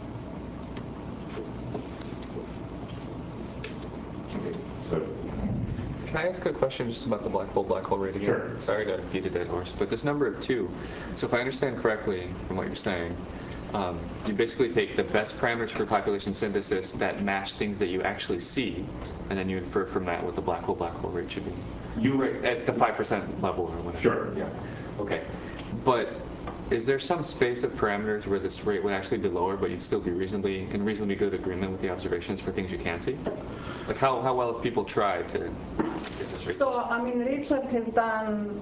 So, Can I ask a question just about the black hole black hole rate again? Sure. Sorry to beat a dead horse, but this number of two. So if I understand correctly from what you're saying, um, you basically take the best parameters for population synthesis that match things that you actually see, and then you infer from that what the black hole black hole rate should be. you Right at the five percent level or whatever. Sure. Yeah. Okay. But is there some space of parameters where this rate would actually be lower, but you'd still be reasonably in reasonably good agreement with the observations for things you can't see? Like how, how well have people tried to get this rate? So, I mean, Richard has done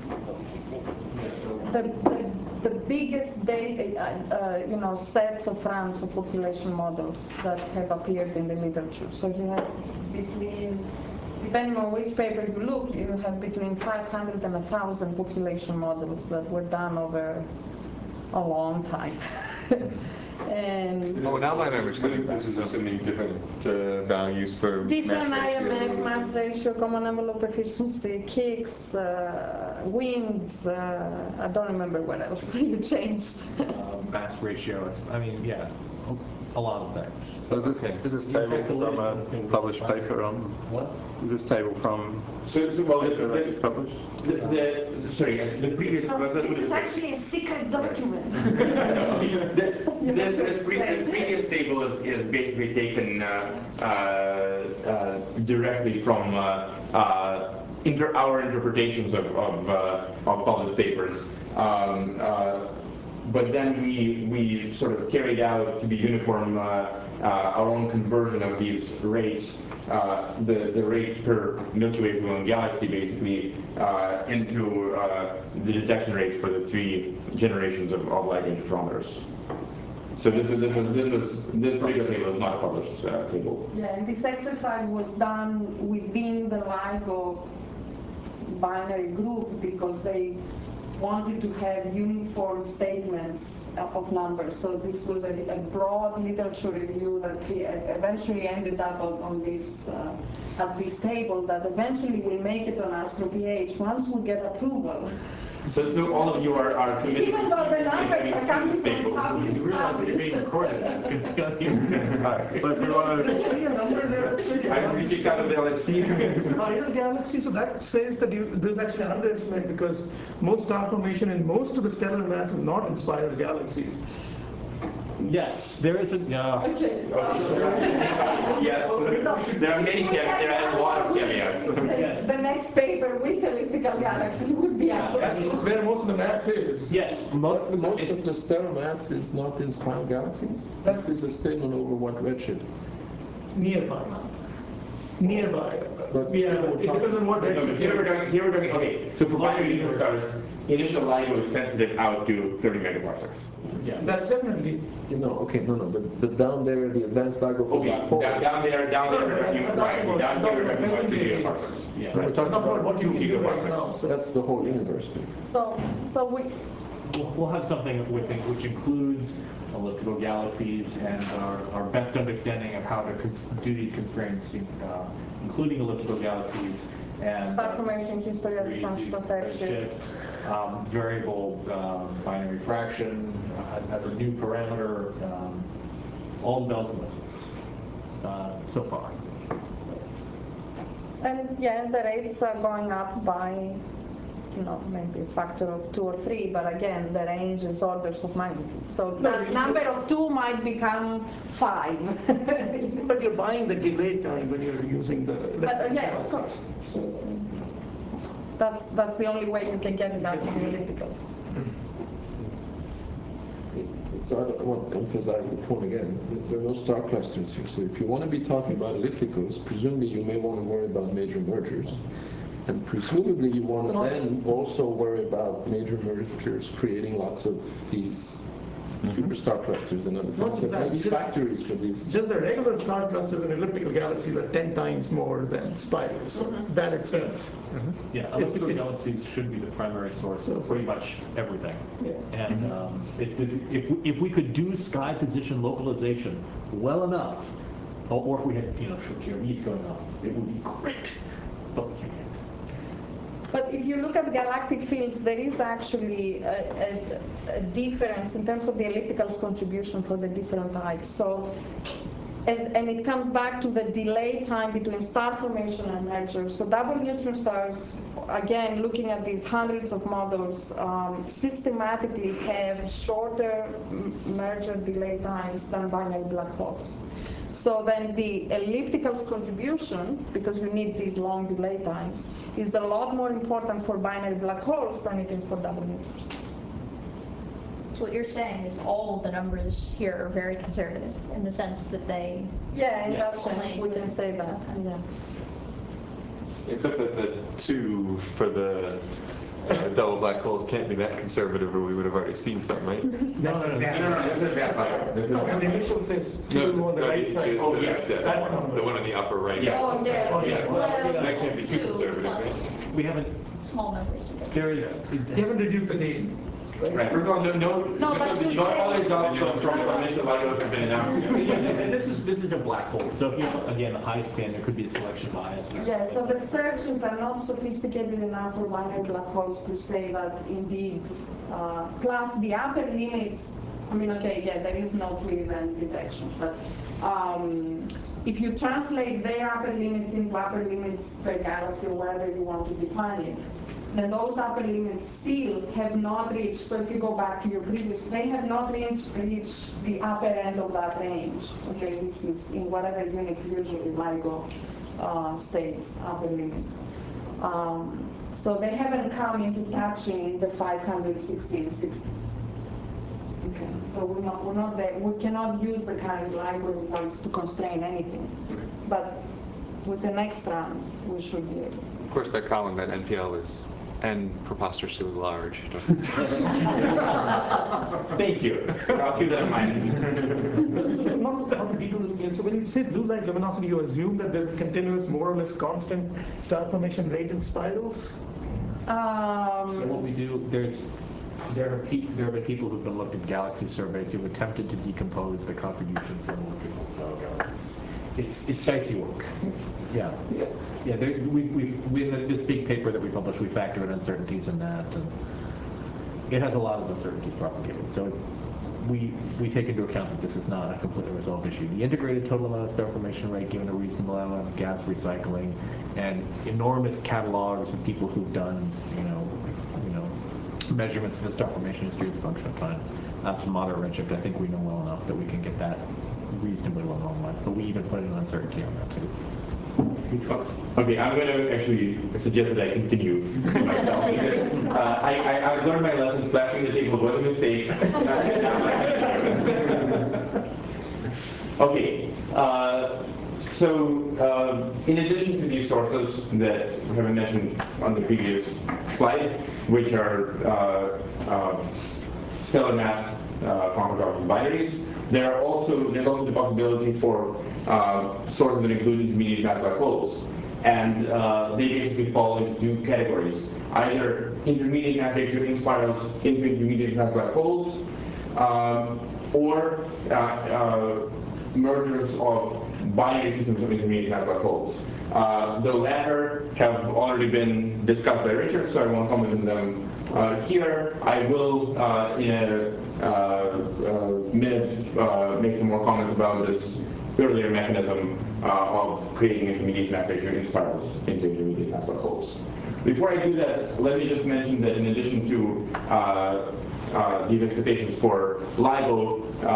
the, the, the biggest data, uh, uh, you know, sets of runs of population models that have appeared in the literature. So he has between, depending on which paper you look, you have between five hundred and one thousand population models that were done over a long time. And Oh, now my memory's coming back. This is assuming different uh, values for different mass I M F, ratio. mass ratio, common envelope efficiency, kicks, uh, winds, uh, I don't remember what else you changed. Uh, mass ratio, I mean, yeah, a lot of things. So is this, is this table from a published paper on, What? is this table from So, so well, paper that you this, published? the, the, sorry, the previous, well, let's put This it is this way. actually a secret document. The, the, You have to the, pre- the explain. previous table is, is basically taken uh, uh, uh, directly from uh, uh, inter, our interpretations of, of, uh, of published papers. Um, uh, but then we, we sort of carried out to be uniform uh, uh, our own conversion of these rates, uh, the, the rates per Milky Way equivalent galaxy basically, uh, into uh, the detection rates for the three generations of, of Lagrange interferometers. So this is, this is, this is, this particular table is not a published uh, table. Yeah, and this exercise was done within the LIGO binary group because they wanted to have uniform statements of numbers. So this was a, a broad literature review that cre- eventually ended up on, on this uh, at this table that eventually will make it on AstroPH once we get approval So, so all of you are, are committed Even to though the seeing numbers this are coming stable. from how you You realize that you're being study. recorded, that's going to go here. Alright, so if we want to, See a number there that says I will be kicked out of the L S C. spiral galaxy, so that says that you, there's actually an underestimate because most star formation in most of the stellar mass is not in spiral galaxies. Yes, there is a, uh, Okay, so. Yes, there are many caveats, there are a lot of caveats. The the next paper with elliptical galaxies would be That's out. where most of the mass is. yes, most, But most it's- of the stellar mass is not in spiral galaxies. This is a statement over what redshift. Nearby. Nearby. But- Yeah, it depends on what No, but direction. here we're doing, here we're doing, okay, so for binary neutron stars, initial LIGO is sensitive out to thirty megaparsecs. yeah. That's definitely, You know, okay, no, no, but, but down there, the advanced LIGO for Okay, black holes. down, down there, down there, we're talking about, right, down here, we're talking about two gigaparsecs. Yeah. We're talking not about about, what you can do right now. So that's the whole universe. So, so we, We'll we'll have something with it which includes elliptical galaxies and our, our best understanding of how to cons- do these constraints, uh, including elliptical galaxies and star uh, formation history as a function of redshift. redshift, um, variable um, binary fraction uh, as a new parameter, um, all the bells and whistles uh, so far. And yeah, the rates are going up by, you know, maybe a factor of two or three, but again, the range is orders of magnitude. So that number of two might become five. but you're buying the delay time when you're using the. But uh, yeah, of course. That's, that's the only way you can get it out of the ellipticals. So I don't- I want to emphasize the point again, that there are no star clusters here. So if you want to be talking about ellipticals, presumably you may want to worry about major mergers. And presumably you want to then also worry about major mergers creating lots of these superstar clusters and other Not things. just There that, may be just- factories for these. Just the regular star clusters in elliptical galaxies are ten times more than spirals. So that itself. Yeah, It's- elliptical it's- galaxies should be the primary source of pretty much everything. Yeah. And um, it is- if, we- if we could do sky position localization well enough, or or if we had, you know, G R Es going off, it would be great, but we can't. But if you look at galactic fields, there is actually a, a, a difference in terms of the elliptical's contribution for the different types. So, and, and it comes back to the delay time between star formation and merger. So double neutron stars, again, looking at these hundreds of models, um, systematically have shorter m- merger delay times than binary black holes. So then the elliptical's contribution, because you need these long delay times, is a lot more important for binary black holes than it is for double neutrons. So what you're saying is all of the numbers here are very conservative in the sense that they, Yeah, in that Yes. sense, we can say that, yeah. except that the two for the uh, double black holes can't be that conservative, or we would have already seen some, right? No, no, no, No, no, no, this is that. This is No, and the initial says two on the right side. Oh, yes. The That one- one. the one on the upper right. Yeah. Oh, yeah, Oh, yeah. well, That can't be too two conservative, plus right? we haven't, small numbers to get. there is, They haven't reduced the dating. Right, first of all, no, no, No, just so but that you you don't say- follow the results from, from, from initial LIGOs have been announced. and this is, this is a black hole, so if you, again, the high span, there could be a selection bias. there. yeah, so the searches are not sophisticated enough for binary black holes to say that indeed, uh, plus the upper limits, I mean, okay, yeah, there is no pre-event detection, but um, if you translate their upper limits into upper limits per galaxy or whatever you want to define it, then those upper limits still have not reached, so if you go back to your previous, they have not reached, reached the upper end of that range. Okay, this is in whatever units usually LIGO uh, states, upper limits. Um, so they haven't come into touching the five hundred sixty and sixty. Okay, so we're not, we're not there, we cannot use the current LIGO results to constrain anything. But with the next round, we should be able. Of course, that column at N P L is N preposterously large. Thank you. I'll keep that in mind. So, so not, not to detail this again, so when you say blue light luminosity, you assume that there's a continuous, more or less constant star formation rate in spirals? Um, So what we do, there's, there are pe- there have been people who've been looked at galaxy surveys who've attempted to decompose the contribution from elliptical galaxies. It's, it's dicey work. Yeah, yeah, there, we, we, we, in this big paper that we published, we factor in uncertainties in that, and it has a lot of uncertainty propagated. So it, we we take into account that this is not a completely resolved issue. The integrated total amount of star formation rate, given a reasonable amount of gas recycling, and enormous catalogs of people who've done, you know, you know, measurements of the star formation history as a function of time, up to moderate redshift. I think we know well enough that we can get that reasonably well normalized. But we even put an uncertainty on that too. Okay, I'm going to actually suggest that I continue myself because uh, I, I, I've learned my lesson. Flashing the table was a mistake. Okay, uh, so uh, in addition to these sources that we haven't mentioned on the previous slide, which are uh, uh, stellar mass uh, concrete binaries, there are also there's also the possibility for uh, sources that include intermediate mass black holes, and uh, they basically fall into two categories: either intermediate mass ratio spirals into intermediate mass black holes, um, or uh, uh, mergers of binary systems of intermediate mass black holes. Uh, the latter have already been discussed by Richard, so I won't comment on them uh, here. I will, uh, in a uh, uh, minute, uh, make some more comments about this earlier mechanism uh, of creating intermediate mass ratio spirals into intermediate mass black holes. Before I do that, let me just mention that in addition to uh, uh, these expectations for LIGO, uh,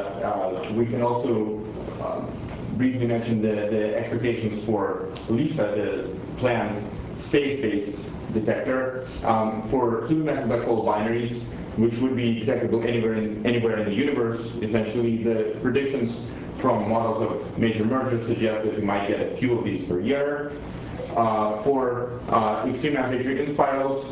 uh, we can also uh, briefly mention the, the expectations for LISA, the planned space-based detector, um, for supermassive black hole binaries, which would be detectable anywhere in, anywhere in the universe. Essentially, the predictions from models of major mergers suggest that we might get a few of these per year. Uh, for uh, extreme mass ratio spirals,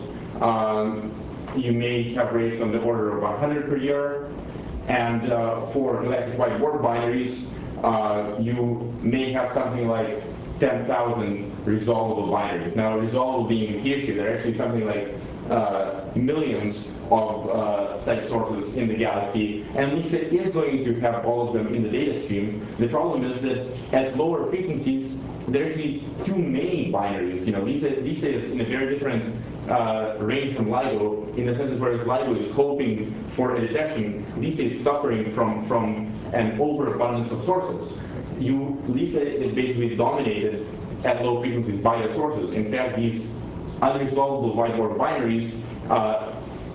um, you may have rates on the order of one hundred per year. And uh, for galactic white dwarf binaries, uh, you may have something like ten thousand resolvable binaries. Now, resolvable being the issue, there are actually something like uh, millions of uh, such sources in the galaxy, and LISA is going to have all of them in the data stream. The problem is that at lower frequencies, there are actually too many binaries. You know, LISA, LISA is in a very different uh, range from LIGO, in the sense that whereas LIGO is hoping for a detection, LISA is suffering from, from an overabundance of sources. You, LISA is basically dominated at low frequencies by the sources. In fact, these unresolvable white dwarf binaries uh,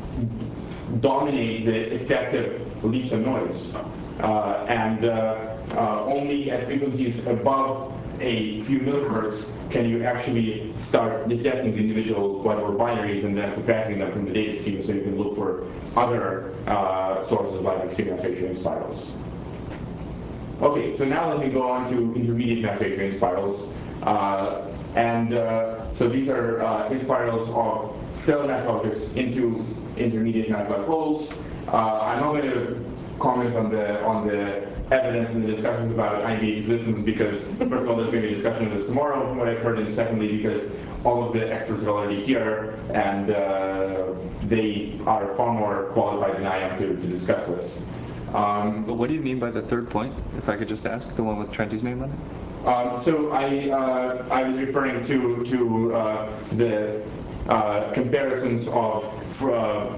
dominate the effective LISA noise. Uh, and uh, uh, only at frequencies above a few millihertz can you actually start detecting the individual white dwarf binaries and then subtracting them from the data stream, so you can look for other uh, sources like extreme mass ratio spirals. Okay, so now let me go on to intermediate mass ratio spirals. Uh, and uh, so these are uh, spirals of stellar mass objects into intermediate mass black holes. Uh, I'm not going to comment on the on the evidence and the discussions about I M B H existence because, first of all, there's going to be a discussion of this tomorrow, from what I've heard, and secondly, because all of the experts are already here and uh, they are far more qualified than I am to, to discuss this. Um, but what do you mean by the third point, if I could just ask, the one with Trenti's name on it? Um, so I uh, I was referring to to uh, the uh, comparisons of uh,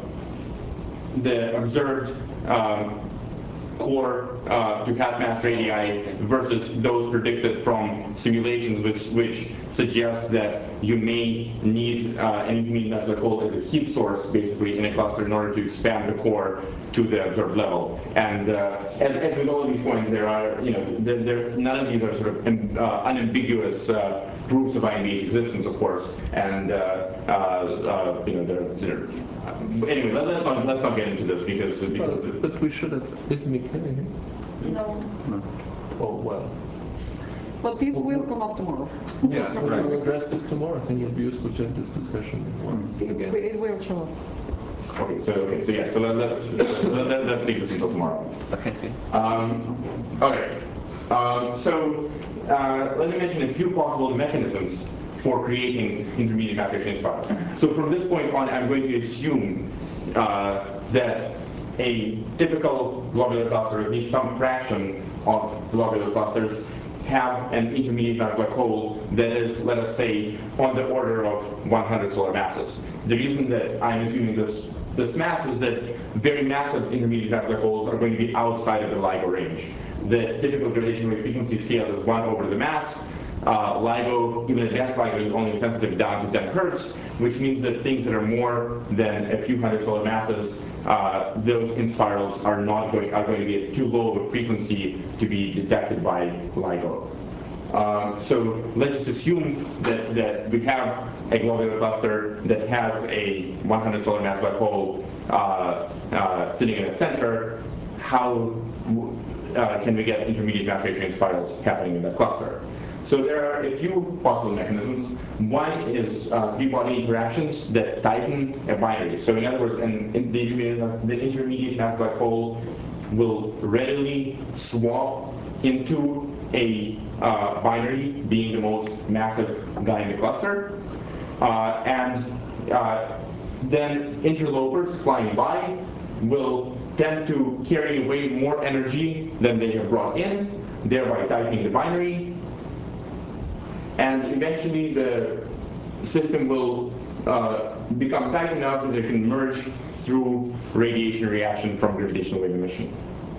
the observed um, core uh, to half mass radii versus those predicted from simulations, which which suggest that you may need uh, an intermediate mass black hole as a heat source, basically, in a cluster in order to expand the core to the observed level. And uh, as, as with all of these points, there are, you know, there, there, none of these are sort of um, uh, unambiguous uh, proofs of I M B H existence, of course. And uh, uh, uh, you know, there's there, uh, anyway. Let, let's not let's not get into this because because. But, but we should. It's ismic. No. No. Oh well. But this will come up tomorrow. Yeah, So right. we'll address this tomorrow. I think it would be useful to have this discussion once It, again. it will show up. Okay, so okay, so yeah, so let, let's let, let, let's leave this until tomorrow. Okay. Um, okay, um, so uh, let me mention a few possible mechanisms for creating intermediate mass ratio spirals. So from this point on, I'm going to assume uh, that a typical globular cluster, at least some fraction of globular clusters, have an intermediate mass black hole that is, let us say, on the order of one hundred solar masses. The reason that I'm assuming this this mass is that very massive intermediate mass black holes are going to be outside of the LIGO range. The typical gravitational wave frequency scale is one over the mass. Uh, LIGO, even advanced LIGO, is only sensitive down to ten hertz, which means that things that are more than a few hundred solar masses, uh, those inspirals are not going are going to be at too low of a frequency to be detected by LIGO. Uh, so let's just assume that, that we have a globular cluster that has a one hundred solar mass black hole uh, uh, sitting in the center. How uh, can we get intermediate mass ratio spirals happening in that cluster? So there are a few possible mechanisms. One is uh, three-body interactions that tighten a binary. So in other words, an, in the, intermediate, the intermediate mass black hole will readily swap into a uh, binary, being the most massive guy in the cluster. Uh, and uh, then interlopers flying by will tend to carry away more energy than they have brought in, thereby tightening the binary. And eventually the system will uh, become tight enough that it can merge through radiation reaction from gravitational wave emission.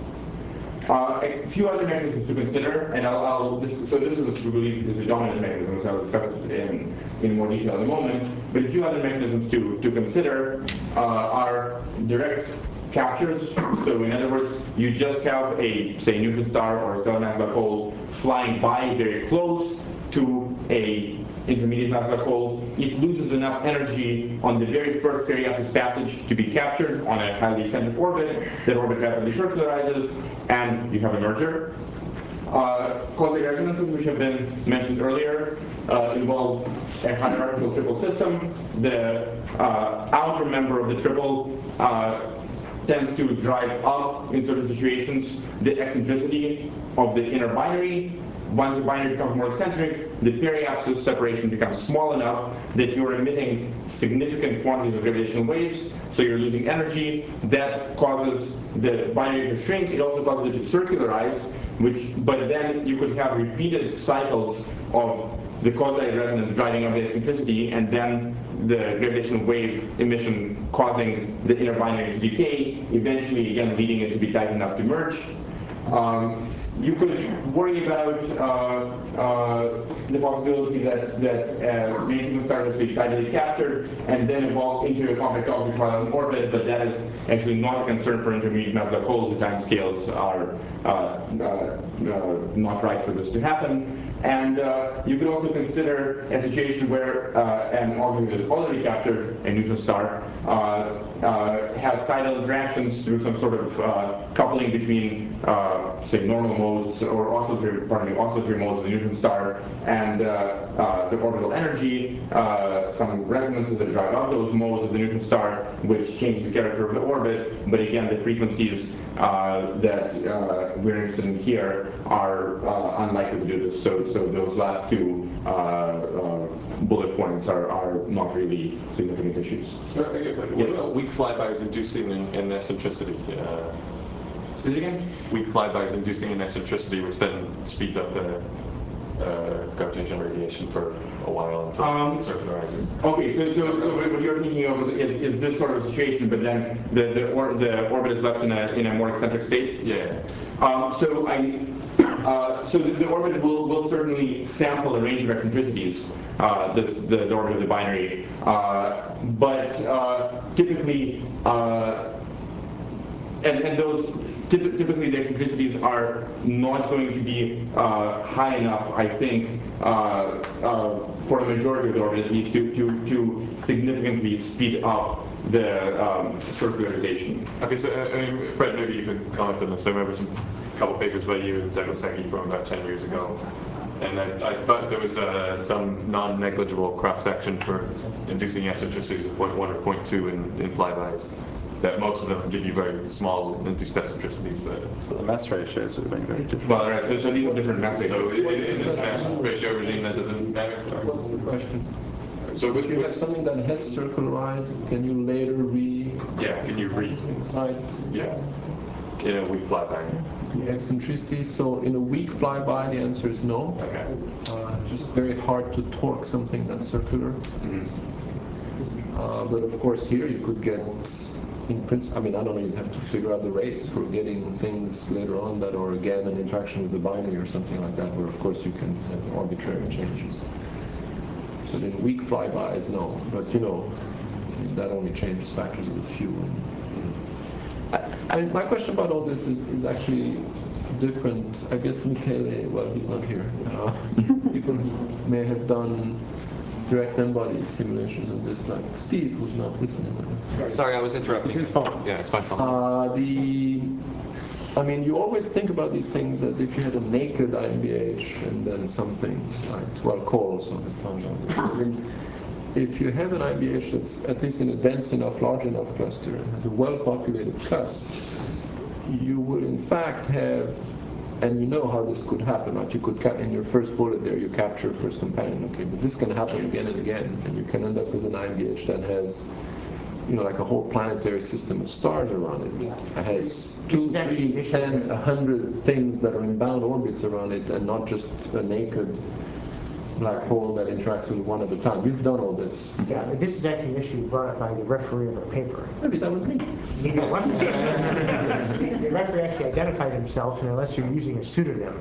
Uh, a few other mechanisms to consider, and I'll, I'll this, so this is, we believe, is a dominant mechanism, so I'll discuss it in, in more detail in a moment. But a few other mechanisms to, to consider uh, are direct captures. So in other words, you just have a, say, neutron star or a stellar mass black hole flying by very close to a intermediate mass black hole. It loses enough energy on the very first Ariadne's passage to be captured on a highly eccentric orbit. That orbit rapidly circularizes, and you have a merger. Uh, quasi-resonances, which have been mentioned earlier, uh, involve a hierarchical triple system. The uh, outer member of the triple uh, tends to drive up, in certain situations, the eccentricity of the inner binary. Once the binary becomes more eccentric, the periapsis separation becomes small enough that you're emitting significant quantities of gravitational waves, so you're losing energy. That causes the binary to shrink. It also causes it to circularize, which, but then you could have repeated cycles of the quasi-resonance driving up the eccentricity, and then the gravitational wave emission causing the inner binary to decay, eventually again leading it to be tight enough to merge. Um, you could worry about uh, uh, the possibility that that uh, the neutron star is be tightly captured and then evolves into a compact object while in orbit, but that is actually not a concern for intermediate mass black holes. The time scales are uh, uh, uh, not right for this to happen. And uh, you could also consider a situation where uh, an object that is already captured, a neutron star, uh, uh, has tidal interactions through some sort of uh, coupling between, uh, say, normal modes or oscillatory, pardon me, oscillatory modes of the neutron star and uh, uh, the orbital energy, uh, some resonances that drive up those modes of the neutron star, which change the character of the orbit. But again, the frequencies uh, that uh, we're interested in here are uh, unlikely to do this. So, so those last two uh, uh, bullet points are, are not really significant issues. Uh, what about weak flybys inducing an, an eccentricity? Uh, Say it again? Weak flybys inducing an eccentricity, which then speeds up the uh, gravitational radiation for a while until Um, it circularizes. Okay, so, so, so what you're thinking of is, is this sort of situation, but then the the, or, the orbit is left in a in a more eccentric state. Yeah. Um, so I, uh, so the, the orbit will will certainly sample a range of eccentricities. Uh, this the, the orbit of the binary, uh, but uh, typically, uh, and and those. Typically, the eccentricities are not going to be uh, high enough, I think, uh, uh, for a majority of the orbit at least, to, to, to significantly speed up the um, circularization. Okay, so uh, I mean, Fred, maybe you could comment on this. I remember some couple papers by you and Douglas Secchi from about ten years ago, and I, I thought there was uh, some non-negligible cross-section for inducing eccentricities of point one or point two in, in flybys. That most of them give you very small induced eccentricities, but the mass ratios would have been very different. Well, right. So, so these are different mass so ratios. in, in this mass ratio regime, that doesn't matter. What's the question? So which If you have something that has circularized, can you later re yeah, can you read inside yeah in a weak flyby? the eccentricity? So in a weak flyby, the answer is no. Okay. Uh, just very hard to torque something that's circular. Mm-hmm. Uh, but of course, here you could get, in principle, I mean, I don't know, you'd have to figure out the rates for getting things later on that are again an interaction with the binary or something like that, where of course you can have arbitrary changes. So then weak flybys, no, but you know, that only changes factors of a few. I, I mean, my question about all this is, is actually different. I guess Michele, well, he's not here. Uh, people who may have done direct embody simulations of this, like Steve, who's not listening. Sorry, I was interrupting. It's his fault. Yeah, it's my fault. Uh, the, I mean, you always think about these things as if you had a naked I M B H and then something, right? Well, core also has tangent. I mean, if you have an I M B H that's at least in a dense enough, large enough cluster and has a well-populated cusp, you will in fact have, and you know how this could happen, right? You could, ca in your first bullet there, you capture first companion, okay? But this can happen again and again, and you can end up with an I M B H that has, you know, like a whole planetary system of stars around it. Yeah. It has two, three, ten, a hundred things that are in bound orbits around it, and not just a naked black hole that interacts with one at a time. You've done all this. Yeah, but this is actually an issue brought up by the referee of our paper. Maybe that was me. Maybe it wasn't. The referee actually identified himself, and unless you're using a pseudonym.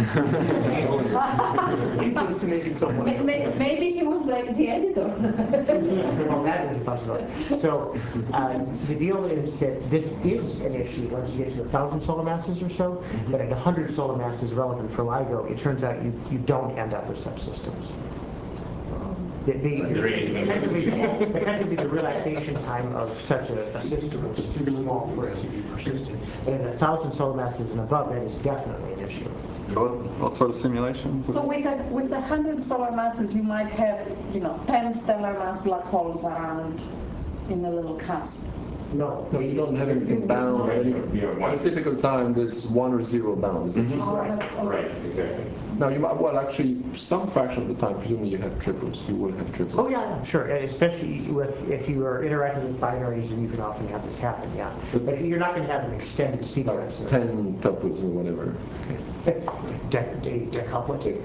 Impersonating someone. Maybe, maybe he was like the editor. Well, that is a possibility. So uh, the deal is that this is an issue once you get to a thousand solar masses or so, but at a hundred solar masses relevant for LIGO, it turns out you, you don't end up with subsystems. The, the, effectively, effectively, the relaxation time of such a, a system is too small for it to be persistent. And at a thousand solar masses and above, that is definitely an issue. What, what sort of simulations? So with a, with a hundred solar masses, you might have, you know, ten stellar mass black holes around in a little cusp. No. No, you don't have anything bound at any at a typical time. There's one or zero bound. Is what you say. Oh, Right, exactly. Now, you might, well, actually, some fraction of the time, presumably you have triples. You will have triples. Oh yeah, yeah, sure. And especially with if you are interacting with binaries, and you can often have this happen. Yeah, but you're not going to have an extended sequence. Like ten tuples or whatever. De de decuplet.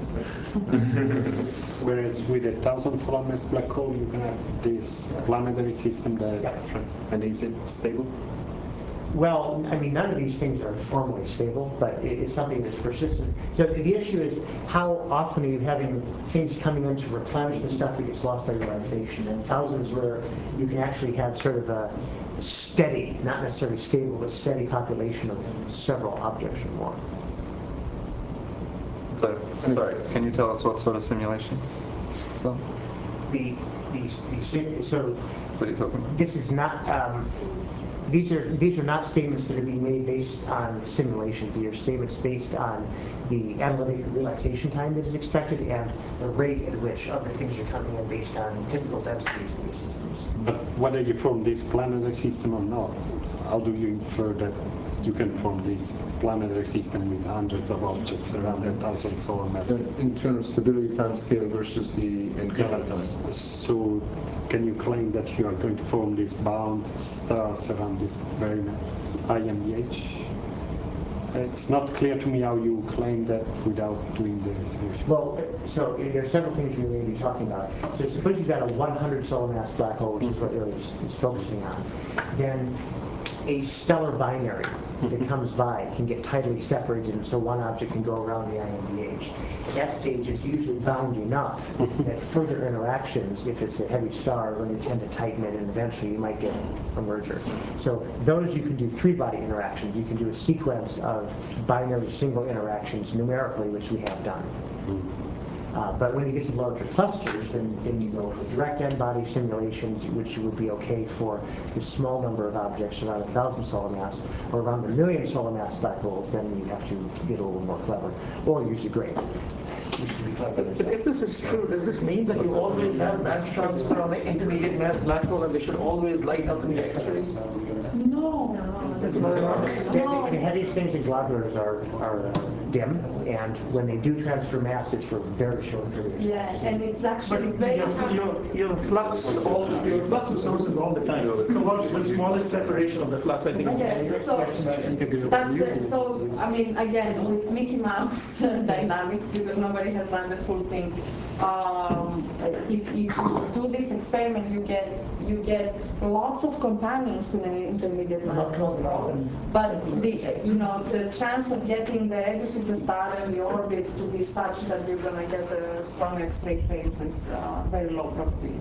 Whereas with a thousand solar mass black hole, you can have this planetary system that, Yeah. and is it stable? Well, I mean, none of these things are formally stable, but it, it's something that's persistent. So the issue is how often are you having things coming in to replenish the stuff that gets lost by relaxation, and thousands where you can actually have sort of a steady, not necessarily stable, but steady population of several objects or more. So, sorry, can you tell us what sort of simulations? So, The, these, these, so what are you talking about? this is not, um, these are these are not statements that are being made based on simulations. These are statements based on the analytic relaxation time that is expected and the rate at which other things are coming in based on typical densities in these systems. But whether you form this planetary system or not, how do you infer that you can form this planetary system with hundreds of objects around a thousand solar mass? Internal stability time scale versus the encounter time. So can you claim that you are going to form these bound stars around this very I M B H? It's not clear to me how you claim that without doing the simulation. Well, so there are several things we're going to be talking about. So suppose you've got a one hundred solar mass black hole, which is what really is, is focusing on. Then a stellar binary that comes by can get tidally separated, and so one object can go around the I M B H. At that stage, it's usually bound enough that further interactions, if it's a heavy star, are going to tend to tighten it, and eventually you might get a merger. So those you can do three-body interactions. You can do a sequence of binary single interactions numerically, which we have done. Uh, but when you get to larger clusters, then, then you go for direct n-body simulations, which would be okay for the small number of objects around a thousand solar mass, or around a million solar mass black holes. Then you have to get a little more clever, or use a gradient, which can be clever. But if this is true, does this mean that you always have mass transfer on the intermediate mass black hole, and they should always light up in the X-rays? No, It's another arm. The the heaviest things in globulars are, are uh, dim, and when they do transfer mass, it's for very short periods. Yeah, and it's actually But very your, hard. your, your flux, all, your flux of sources all the time. So what's the smallest separation of the flux, I think? Okay, so that's the, so I mean, again, with Mickey Mouse dynamics, because nobody has done the full thing. Um, if, if you do this experiment, you get you get lots of companions in an intermediate mass model. But the you know the chance of getting the radius of the star and the orbit to be such that you're gonna get a strong X-ray phase is uh, very low probability.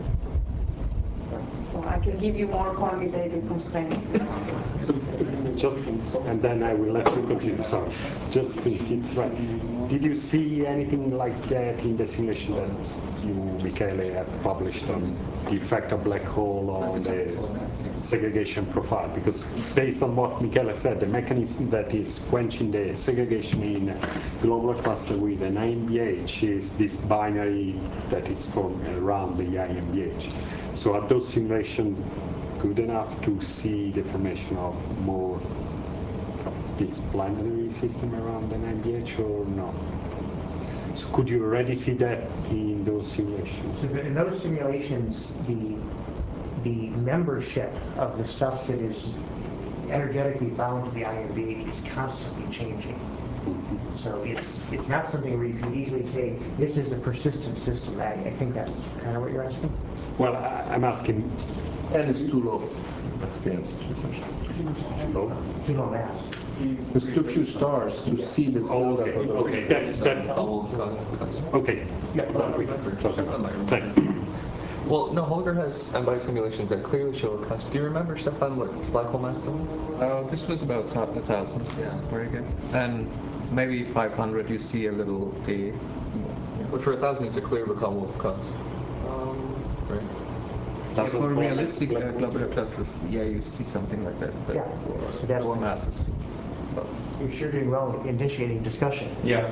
So I can give you more quantitative constraints. So just, and then I will let you continue, sorry. Just since it's right. Did you see anything like that in the simulation that you, Michele, have published on the effect of black hole on the segregation profile? Because based on what Michele said, the mechanism that is quenching the segregation in globular cluster with an I M B H is this binary that is formed around the I M B H. So are those simulations good enough to see the formation of more this planetary system around an I M B H or no? So could you already see that in those simulations? So in those simulations, the the membership of the stuff that is energetically bound to the I M B H is constantly changing. So it's it's not something where you can easily say this is a persistent system. I, I think that's kind of what you're asking. Well, I, I'm asking. N is too low. That's the answer to the question. Too low? Too low mass. There's too few stars to see this Oh, buildup okay, of the okay, that, that, okay, yeah, that we can talk about. Thanks. Well, no, Holger has M-body simulations that clearly show a cusp. Do you remember, Stefan, what black hole mass doing? Uh, this was about a thousand. Yeah. Very good. And maybe five hundred, you see a little D. But for a thousand, it's a clear recoverable cusp. Um, right. Yeah, for realistic uh, globular clusters, yeah, you see something like that. But Yeah, for so that's lower fine. masses. You're sure doing well initiating discussion. Yes.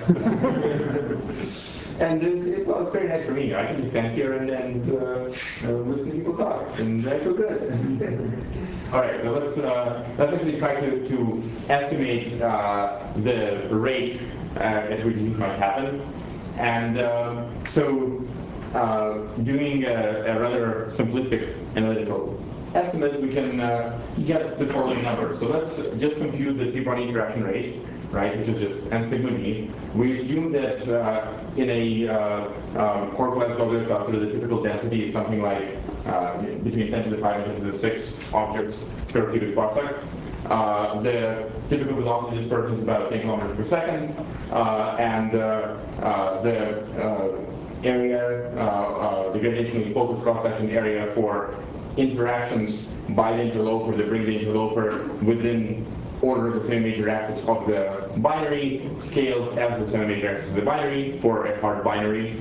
And it, it, well, it's very nice for me. I can just stand here and, and uh, uh, listen to people talk, and I feel good. All right, so let's uh, let's actually try to to estimate uh, the rate uh, at which these might happen, and uh, so uh, doing a, a rather simplistic analytical estimate, we can uh, get the following numbers. So let's just compute the three-body interaction rate, right, which is just n sigma d. We assume that uh, in a uh, um, core-class globular cluster, the typical density is something like uh, between ten to the five and ten to the six objects per cubic parsec. Uh, the typical velocity dispersion is about ten kilometers per second, uh, and uh, uh, the uh, area, uh, uh, the gravitationally focused cross-section area for interactions by the interloper that bring the interloper within order of the same major axis of the binary scales as the same major axis of the binary for a hard binary.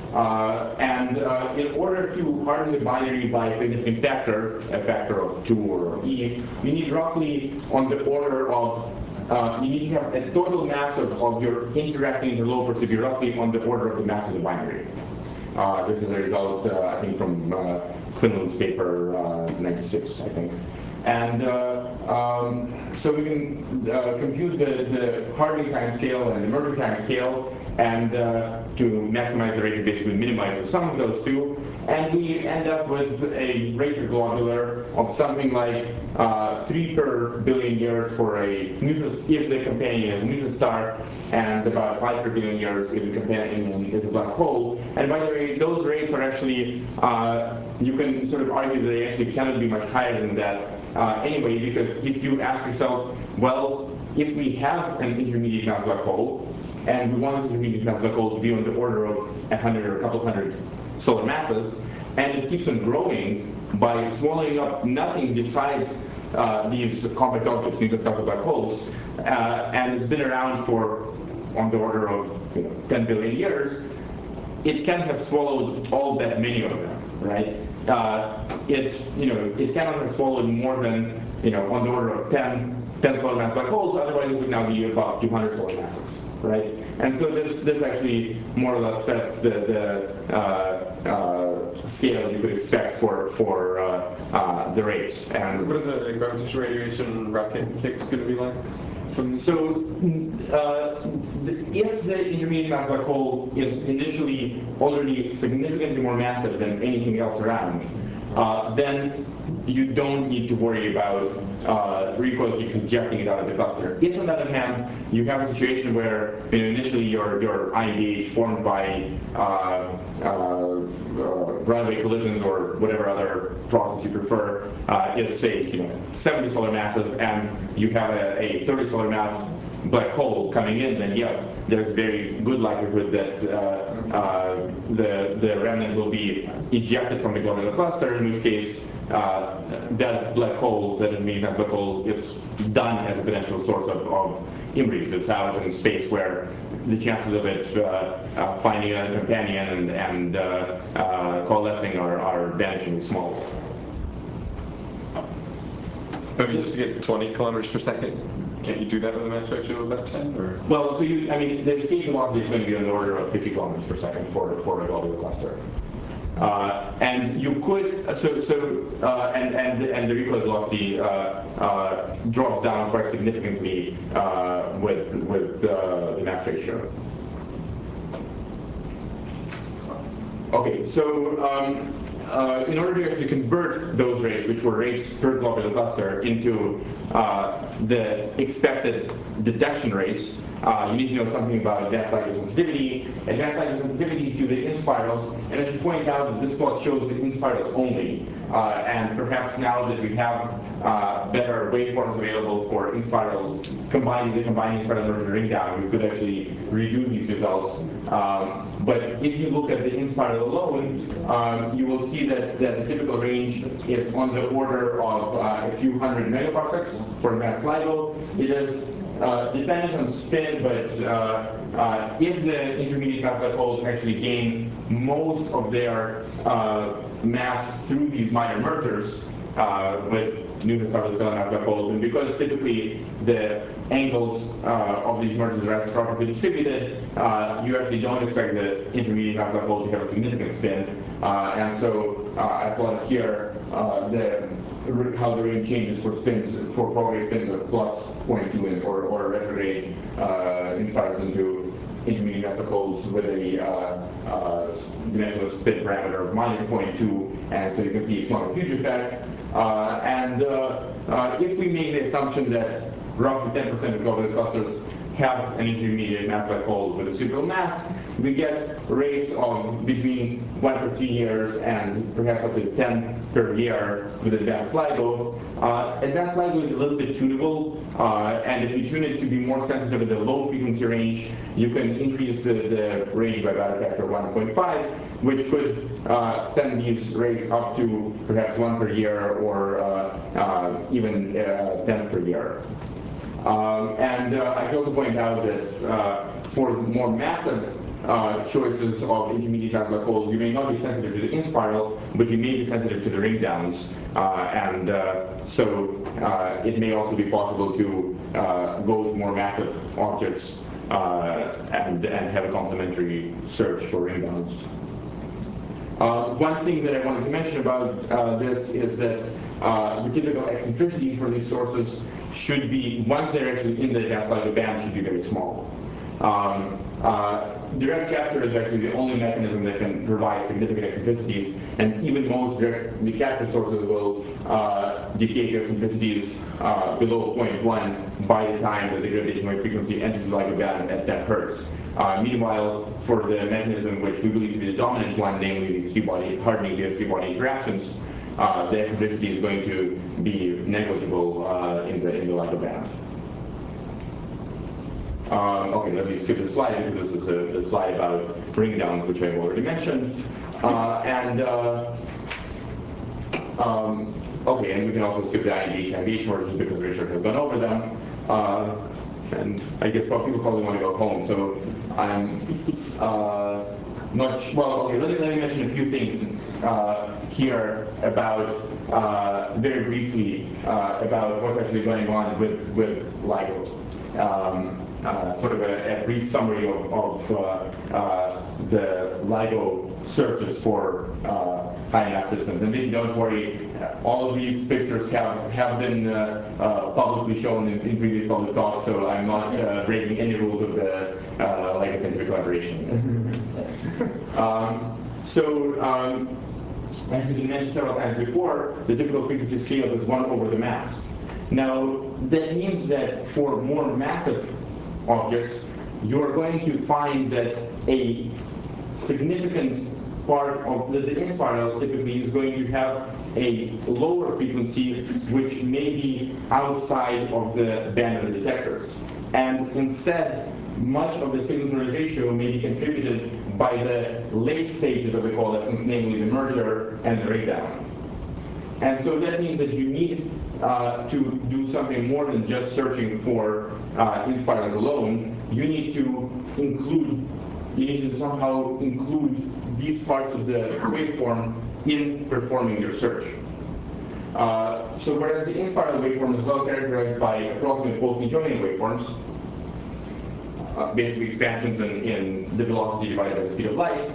Uh, and uh, in order to harden the binary by a significant factor, a factor of two or of e, you need roughly on the order of Uh, you need to have a total mass of, of your interacting interlopers to be roughly on the order of the mass of the binary. Uh, this is a result, uh, I think, from uh, Quinlan's paper, uh, ninety-six, I think. And uh, um, so we can uh, compute the, the hardening time scale and the merger time scale, and uh, to maximize the rate, we basically minimize the sum of those two. And we end up with a rate per globular of something like uh, three per billion years for a neutron, if the companion is a neutron star, and about five per billion years if the companion is a black hole. And by the way, those rates are actually, uh, you can sort of argue that they actually cannot be much higher than that uh, anyway, because if you ask yourself, well, if we have an intermediate mass black hole, and we want this intermediate mass black hole to be on the order of a hundred or a couple hundred solar masses, and it keeps on growing by swallowing up nothing besides uh, these compact objects, neutron stars or black holes, uh, and it's been around for on the order of you know, ten billion years, it can have swallowed all that many of them, right? Uh, it, you know, it cannot have swallowed more than, you know, on the order of ten, ten solar mass black holes, otherwise it would now be about two hundred solar masses. right? And so this this actually more or less sets the, the uh, uh, scale you could expect for for uh, uh, the rates. And what are the gravitational radiation rocket kicks going to be like? So, uh, if the intermediate mass black hole is initially already significantly more massive than anything else around, uh, then you don't need to worry about uh, recoil keeps injecting it out of the cluster. If, on the other hand, you have a situation where you know, initially your, your I M D H formed by uh, uh, uh, runaway collisions or whatever other process you prefer uh, is, say, you know, seventy solar masses, and you have a, a thirty solar mass black hole coming in, then yes, there's a very good likelihood that uh, uh, the, the remnant will be ejected from the globular cluster, in which case uh, that black hole, that intermediate black hole, is done as a potential source of, of IMRIs. It's out in space where the chances of it uh, uh, finding a companion and, and uh, uh, coalescing are, are vanishingly small. I mean, just to get twenty kilometers per second, can't you do that with a mass ratio of about ten? Or? Well, so you, I mean, the escape velocity is going to be on the order of fifty kilometers per second for, for a globular cluster. Uh, and you could, so, so uh, and, and, and the recoil velocity uh, uh, drops down quite significantly uh, with, with uh, the mass ratio. Okay, so um, uh, in order to actually convert those rates, which were rates per globular cluster, into uh, the expected detection rates, uh, you need to know something about advanced light sensitivity, advanced light sensitivity to the inspirals, and I should point out that this plot shows the inspirals only, uh, and perhaps now that we have uh, better waveforms available for inspirals, combining the combining inspiral merger ring down, we could actually redo these results. Um, but if you look at the inspiral alone, um, you will see that, that the typical range is on the order of uh, a few hundred megaparsecs for advanced LIGO. It is uh, dependent on spin, but uh, uh, if the intermediate mass black holes actually gain most of their uh, mass through these minor mergers uh, with Newton-style mass black holes, and because typically the angles uh, of these mergers are properly distributed, uh, you actually don't expect the intermediate mass black hole to have a significant spin, uh, and so uh, I plotted here uh, the how the range changes for spins, for prograde spins of plus zero point two in, or, or retrograde uh, inspirals into intermediate mass black holes with a uh, uh, dimensional spin parameter of minus zero point two, and so you can see it's not a huge effect. Uh, and uh, uh, if we make the assumption that roughly ten percent of globular clusters have an intermediate mass black hole with a suitable mass, we get rates of between one per three years and perhaps up to ten per year with advanced LIGO. Uh, advanced LIGO is a little bit tunable, uh, and if you tune it to be more sensitive in the low frequency range, you can increase the, the range by about a factor of one point five, which could uh, send these rates up to perhaps one per year or uh, uh, even uh, ten per year. Um, and uh, I should also point out that uh, for more massive uh, choices of intermediate mass black holes, you may not be sensitive to the inspiral, but you may be sensitive to the ring downs, uh, and uh, so uh, it may also be possible to uh, go with more massive objects uh, and, and have a complementary search for ring downs. Uh, one thing that I wanted to mention about uh, this is that uh, the typical eccentricities for these sources should be, once they're actually in the advanced LIGO band, should be very small. Um, uh, direct capture is actually the only mechanism that can provide significant eccentricities, and even most directly captured sources will uh, decay to eccentricities uh, below zero point one by the time that the gravitational wave frequency enters the LIGO band at ten hertz. Uh, meanwhile, for the mechanism which we believe to be the dominant one, namely these few-body hardening via few-body interactions, uh, the eccentricity is going to be negligible uh, in the in the LIGO band. Um, okay, let me skip this slide because this is a, a slide about ring downs, which I've already mentioned. Uh, and uh, um, okay, and we can also skip the I M D H and I M D H mergers because Richard has gone over them. Uh, and I guess well, people probably want to go home, so I'm uh, not sh well. Okay, let me let me mention a few things uh, here about uh, very briefly uh, about what's actually going on with with LIGO. um, uh, sort of a, a brief summary of, of uh, uh, the LIGO searches for uh, high mass systems. And then don't worry, all of these pictures have, have been uh, uh, publicly shown in, in previous public talks, so I'm not uh, breaking any rules of the uh, LIGO scientific collaboration. um, so, um, as has been mentioned several times before, the typical frequency scale is one over the mass. Now, that means that for more massive objects, you're going to find that a significant part of the, the inspiral typically is going to have a lower frequency, which may be outside of the band of the detectors. And instead, much of the signal to noise ratio may be contributed by the late stages of the coalescence, namely the merger and the breakdown. And so that means that you need uh, to do something more than just searching for uh, inspirals alone. You need to include, you need to somehow include these parts of the waveform in performing your search. Uh, so whereas the inspiral waveform is well characterized by approximate post-Newtonian waveforms, uh, basically expansions in, in the velocity divided by the speed of light,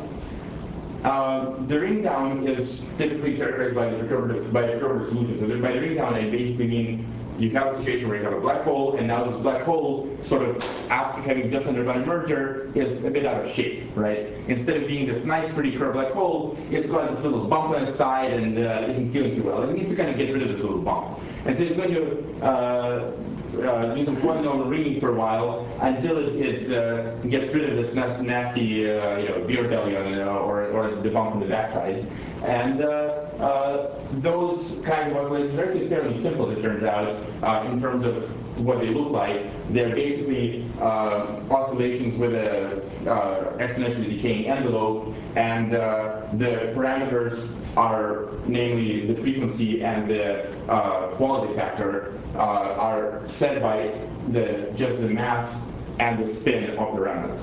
Uh, the ring down is typically characterized by the perturbative, by perturbative solution. So by the ring down, I basically mean you have a situation where you have a black hole, and now this black hole, sort of after having just undergone a merger, is a bit out of shape, right? Instead of being this nice, pretty curved black hole, it's got this little bump on its side and uh, isn't feeling too well. It needs to kind of get rid of this little bump. And so it's going to uh, uh, do some polynomial ringing for a while until it, it uh, gets rid of this nasty, uh, you know, beer belly on it, or, or the bump on the backside. And uh, uh, those kinds of oscillations are actually fairly simple, it turns out, uh, in terms of what they look like. They're basically uh, oscillations with a uh, exponentially decaying envelope, and uh, the parameters are, namely the frequency and the uh, quality factor, uh, are set by the just the mass and the spin of the remnant.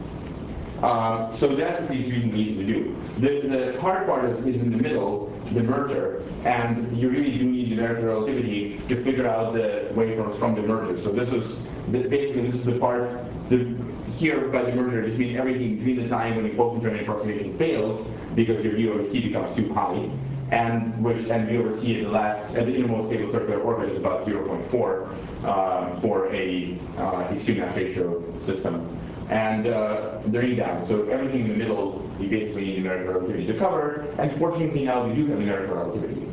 Uh, so that's what these reasons easy to do. The, the hard part is, is in the middle, the merger, and you really do need numerical relativity to figure out the waveforms from the merger. So this is the, basically this is the part the, here by the merger between everything between the time when the post-Newtonian approximation fails because your V over C becomes too high, and which and V over C at the last at the innermost stable circular orbit is about zero point four uh, for a uh, extreme mass ratio system. And uh, the ring down. So everything in the middle, you basically need numerical relativity to cover. And fortunately now we do have numerical relativity.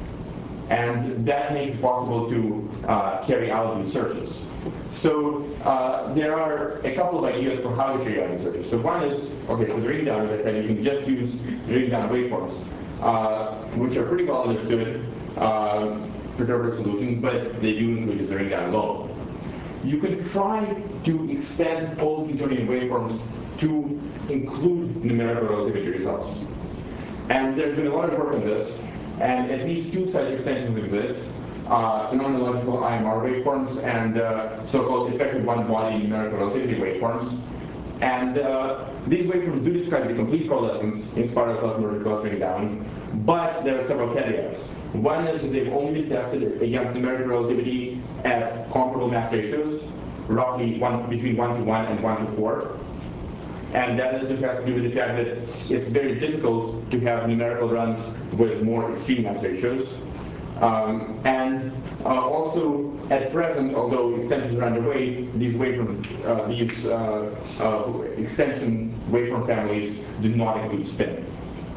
And that makes it possible to uh, carry out these searches. So uh, there are a couple of ideas for how to carry out these searches. So one is, okay, for the ring down, as I said, you can just use the ring down waveforms, uh, which are pretty well understood uh, perturbative solutions, but they do include the ring down alone. You can try to extend post-Newtonian waveforms to include numerical relativity results. And there's been a lot of work on this, and at least two such extensions exist, uh, phenomenological I M R waveforms and uh, so-called effective one-body numerical relativity waveforms. And uh, these waveforms do describe the complete coalescence in spiral plus merger clustering down, but there are several caveats. One is that they've only been tested against numerical relativity at comparable mass ratios, roughly one, between one to one and one to four. And that just has to do with the fact that it's very difficult to have numerical runs with more extreme mass ratios. Um, and uh, also, at present, although extensions are underway, these waveforms, uh, these uh, uh, extension waveform families do not include spin.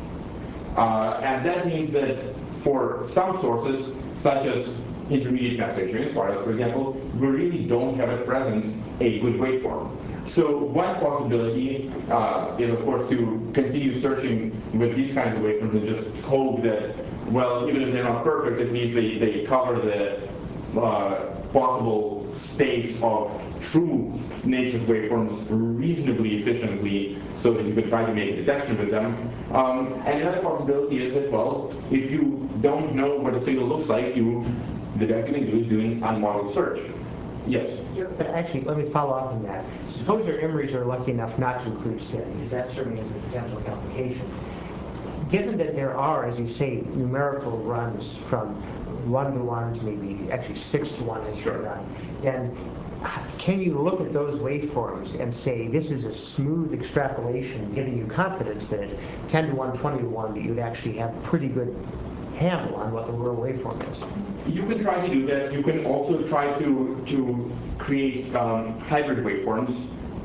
Uh, and that means that for some sources, such as intermediate mass ratio inspirals, for example, we really don't have at present a good waveform. So one possibility uh, is, of course, to continue searching with these kinds of waveforms and just hope that, well, even if they're not perfect, at least they, they cover the uh, possible space of true Nations waveforms reasonably efficiently so that you could try to make a detection with them. Um, and another possibility is that, well, if you don't know what a signal looks like, you, the best you can do is doing unmodeled search. Yes? But actually, let me follow up on that. Suppose your emeries are lucky enough not to include spin, because that certainly is a potential complication. Given that there are, as you say, numerical runs from one to one to maybe actually six to one as you're done, then can you look at those waveforms and say this is a smooth extrapolation, giving you confidence that ten to one, twenty to one, that you'd actually have a pretty good handle on what the real waveform is? You can try to do that. You can also try to, to create um, hybrid waveforms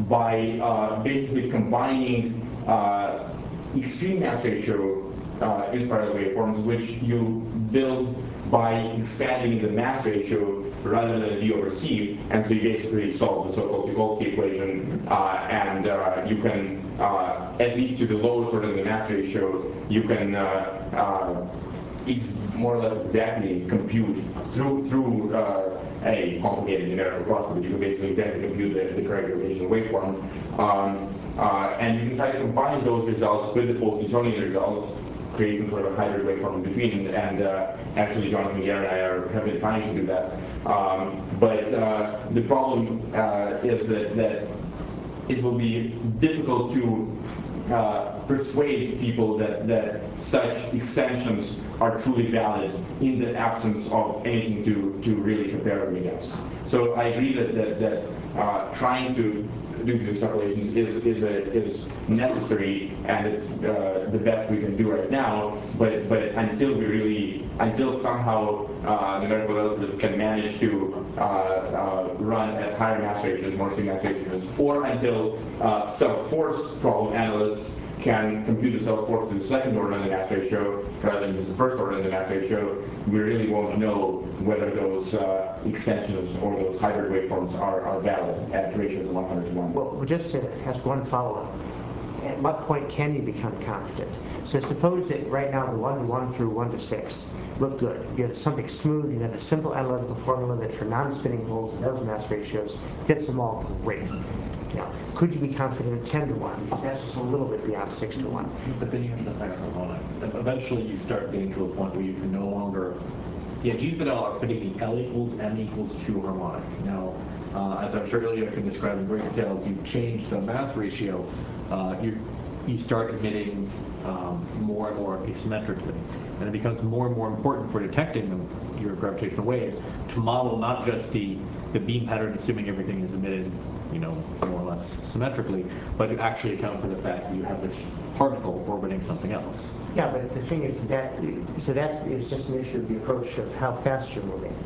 by uh, basically combining uh, extreme mass ratio uh, infrared waveforms, which you build by expanding the mass ratio rather than V over C, and so you basically solve the so-called Tucholsky equation, uh, and uh, you can, uh, at least to the lowest order of the mass ratio, you can uh, uh, it's more or less exactly compute through through uh, a complicated numerical process. You can basically exactly compute the, the correct gravitational waveform, um, uh, and you can try to combine those results with the Post-Newtonian results, creating sort of a hybrid waveform in between. And uh, actually, Jonathan Guerra and I are, have been trying to do that. Um, but uh, the problem uh, is that, that it will be difficult to Uh, persuade people that, that such extensions are truly valid in the absence of anything to, to really compare them against. So I agree that, that, that uh, trying to do these extrapolations is, is, a, is necessary, and it's uh, the best we can do right now, but, but until we really, until somehow uh, the numerical relativists can manage to uh, uh, run at higher mass ratios, more extreme mass ratios, or until uh, self-force problem analysts can compute the self-force to the second order in the mass ratio rather than just the first order in the mass ratio, we really won't know whether those uh, extensions or those hybrid waveforms are, are valid at ratios of one hundred to one. Well, just to ask one follow-up. At what point can you become confident? So suppose that right now the one to one through one to six look good. You have something smooth, you have a simple analytical formula that for non-spinning holes and those mass ratios fits them all great. Now, could you be confident at ten to one? Because that's just a little bit beyond six to one. But then you have the higher harmonics. And eventually you start getting to a point where you can no longer, yeah, G theta are fitting the L equals M equals two harmonic. Now, uh, as I'm sure Ilya can describe in great detail, if you change the mass ratio, uh, you you start emitting um, more and more asymmetrically. And it becomes more and more important for detecting them, your gravitational waves, to model not just the, the beam pattern, assuming everything is emitted, you know, more or less symmetrically, but to actually account for the fact that you have this particle orbiting something else. Yeah, but the thing is that, so that is just an issue of the approach of how fast you're moving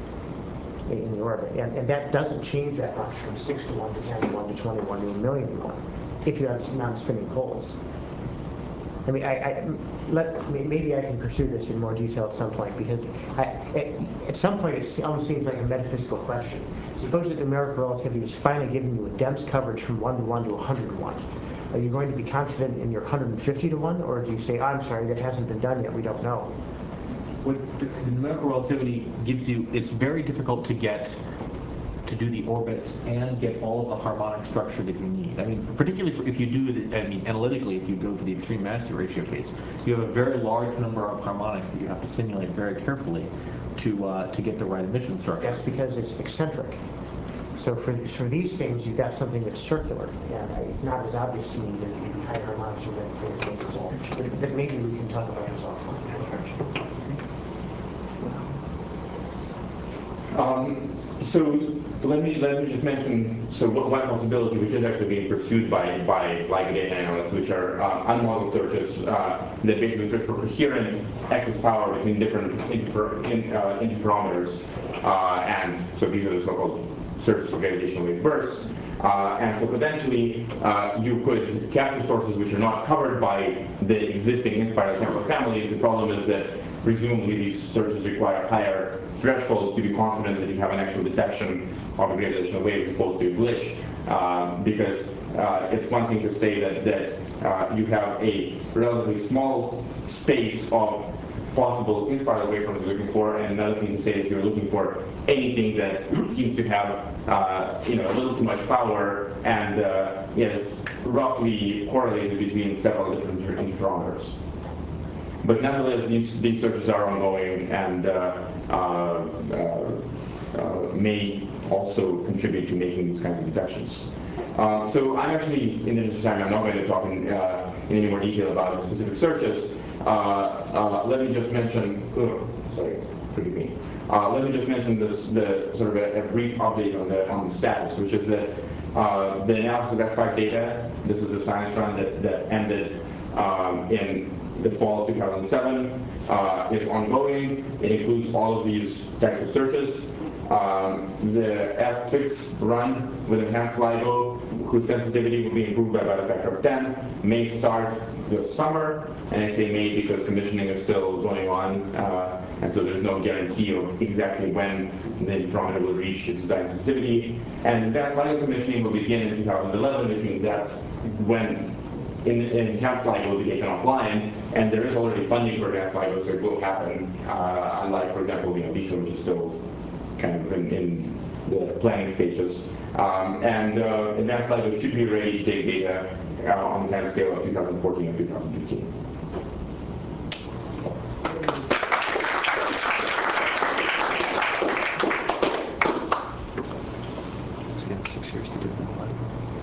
in the orbit. And, and that doesn't change that much from six to one to ten to one to twenty-one to a million to one if you have non-spinning holes. I mean, I, I, let, maybe I can pursue this in more detail at some point, because I, at, at some point it almost seems like a metaphysical question. Suppose that numerical relativity is finally giving you a dense coverage from one to one to one hundred to one. Are you going to be confident in your one hundred fifty to one, or do you say, oh, I'm sorry, that hasn't been done yet, we don't know? With the, the numerical relativity gives you, it's very difficult to get to do the orbits and get all of the harmonic structure that you need. I mean, particularly if you do, the, I mean, analytically, if you go for the extreme mass ratio case, you have a very large number of harmonics that you have to simulate very carefully to uh, to get the right emission structure. That's because it's eccentric. So for, for these things, you've got something that's circular, and it's not as obvious to me that the higher harmonics are going to be all. But, but maybe we can talk about this offline. Um, so let me let me just mention so one possibility which is actually being pursued by by like data analysts, which are uh, unmodeled searches uh, that basically search for coherent excess power between different interfer in, uh, interferometers, uh, and so these are the so-called searches for gravitational wave bursts. Uh, and so potentially uh, you could capture sources which are not covered by the existing inspiral temporal families. The problem is that presumably these searches require higher thresholds to be confident that you have an actual detection of a gravitational wave as opposed to a glitch. Uh, because uh, it's one thing to say that, that uh, you have a relatively small space of possible inspiral waveforms you're looking for, and another thing to say that you're looking for anything that seems to have uh, you know, a little too much power and uh, is roughly correlated between several different interferometers. But nonetheless, these, these searches are ongoing and uh, uh, uh, uh, may also contribute to making these kinds of detections. Uh, so I'm actually, in the interest of time, I'm not going to talk in, uh, in any more detail about the specific searches. Uh, uh, let me just mention, oh, sorry, forgive me. Uh, let me just mention this, the sort of a, a brief update on the on the status, which is that uh, the analysis of S five data. This is the science run that that ended um, in the fall of two thousand seven. Uh, is ongoing. It includes all of these types of searches. Um, the S six run with enhanced LIGO, whose sensitivity will be improved by about a factor of ten, may start this summer. And I say may because commissioning is still going on, uh, and so there's no guarantee of exactly when the interferometer will reach its design sensitivity. And advanced LIGO commissioning will begin in two thousand eleven, which means that's when in, in enhanced LIGO will be taken offline, and there is already funding for advanced LIGO, so it will happen. Uh, unlike, for example, you know, LISA, which is still kind of in, in the planning stages. Um, and uh, advanced LIGO should be ready to take data uh, on the time scale of two thousand fourteen and two thousand fifteen.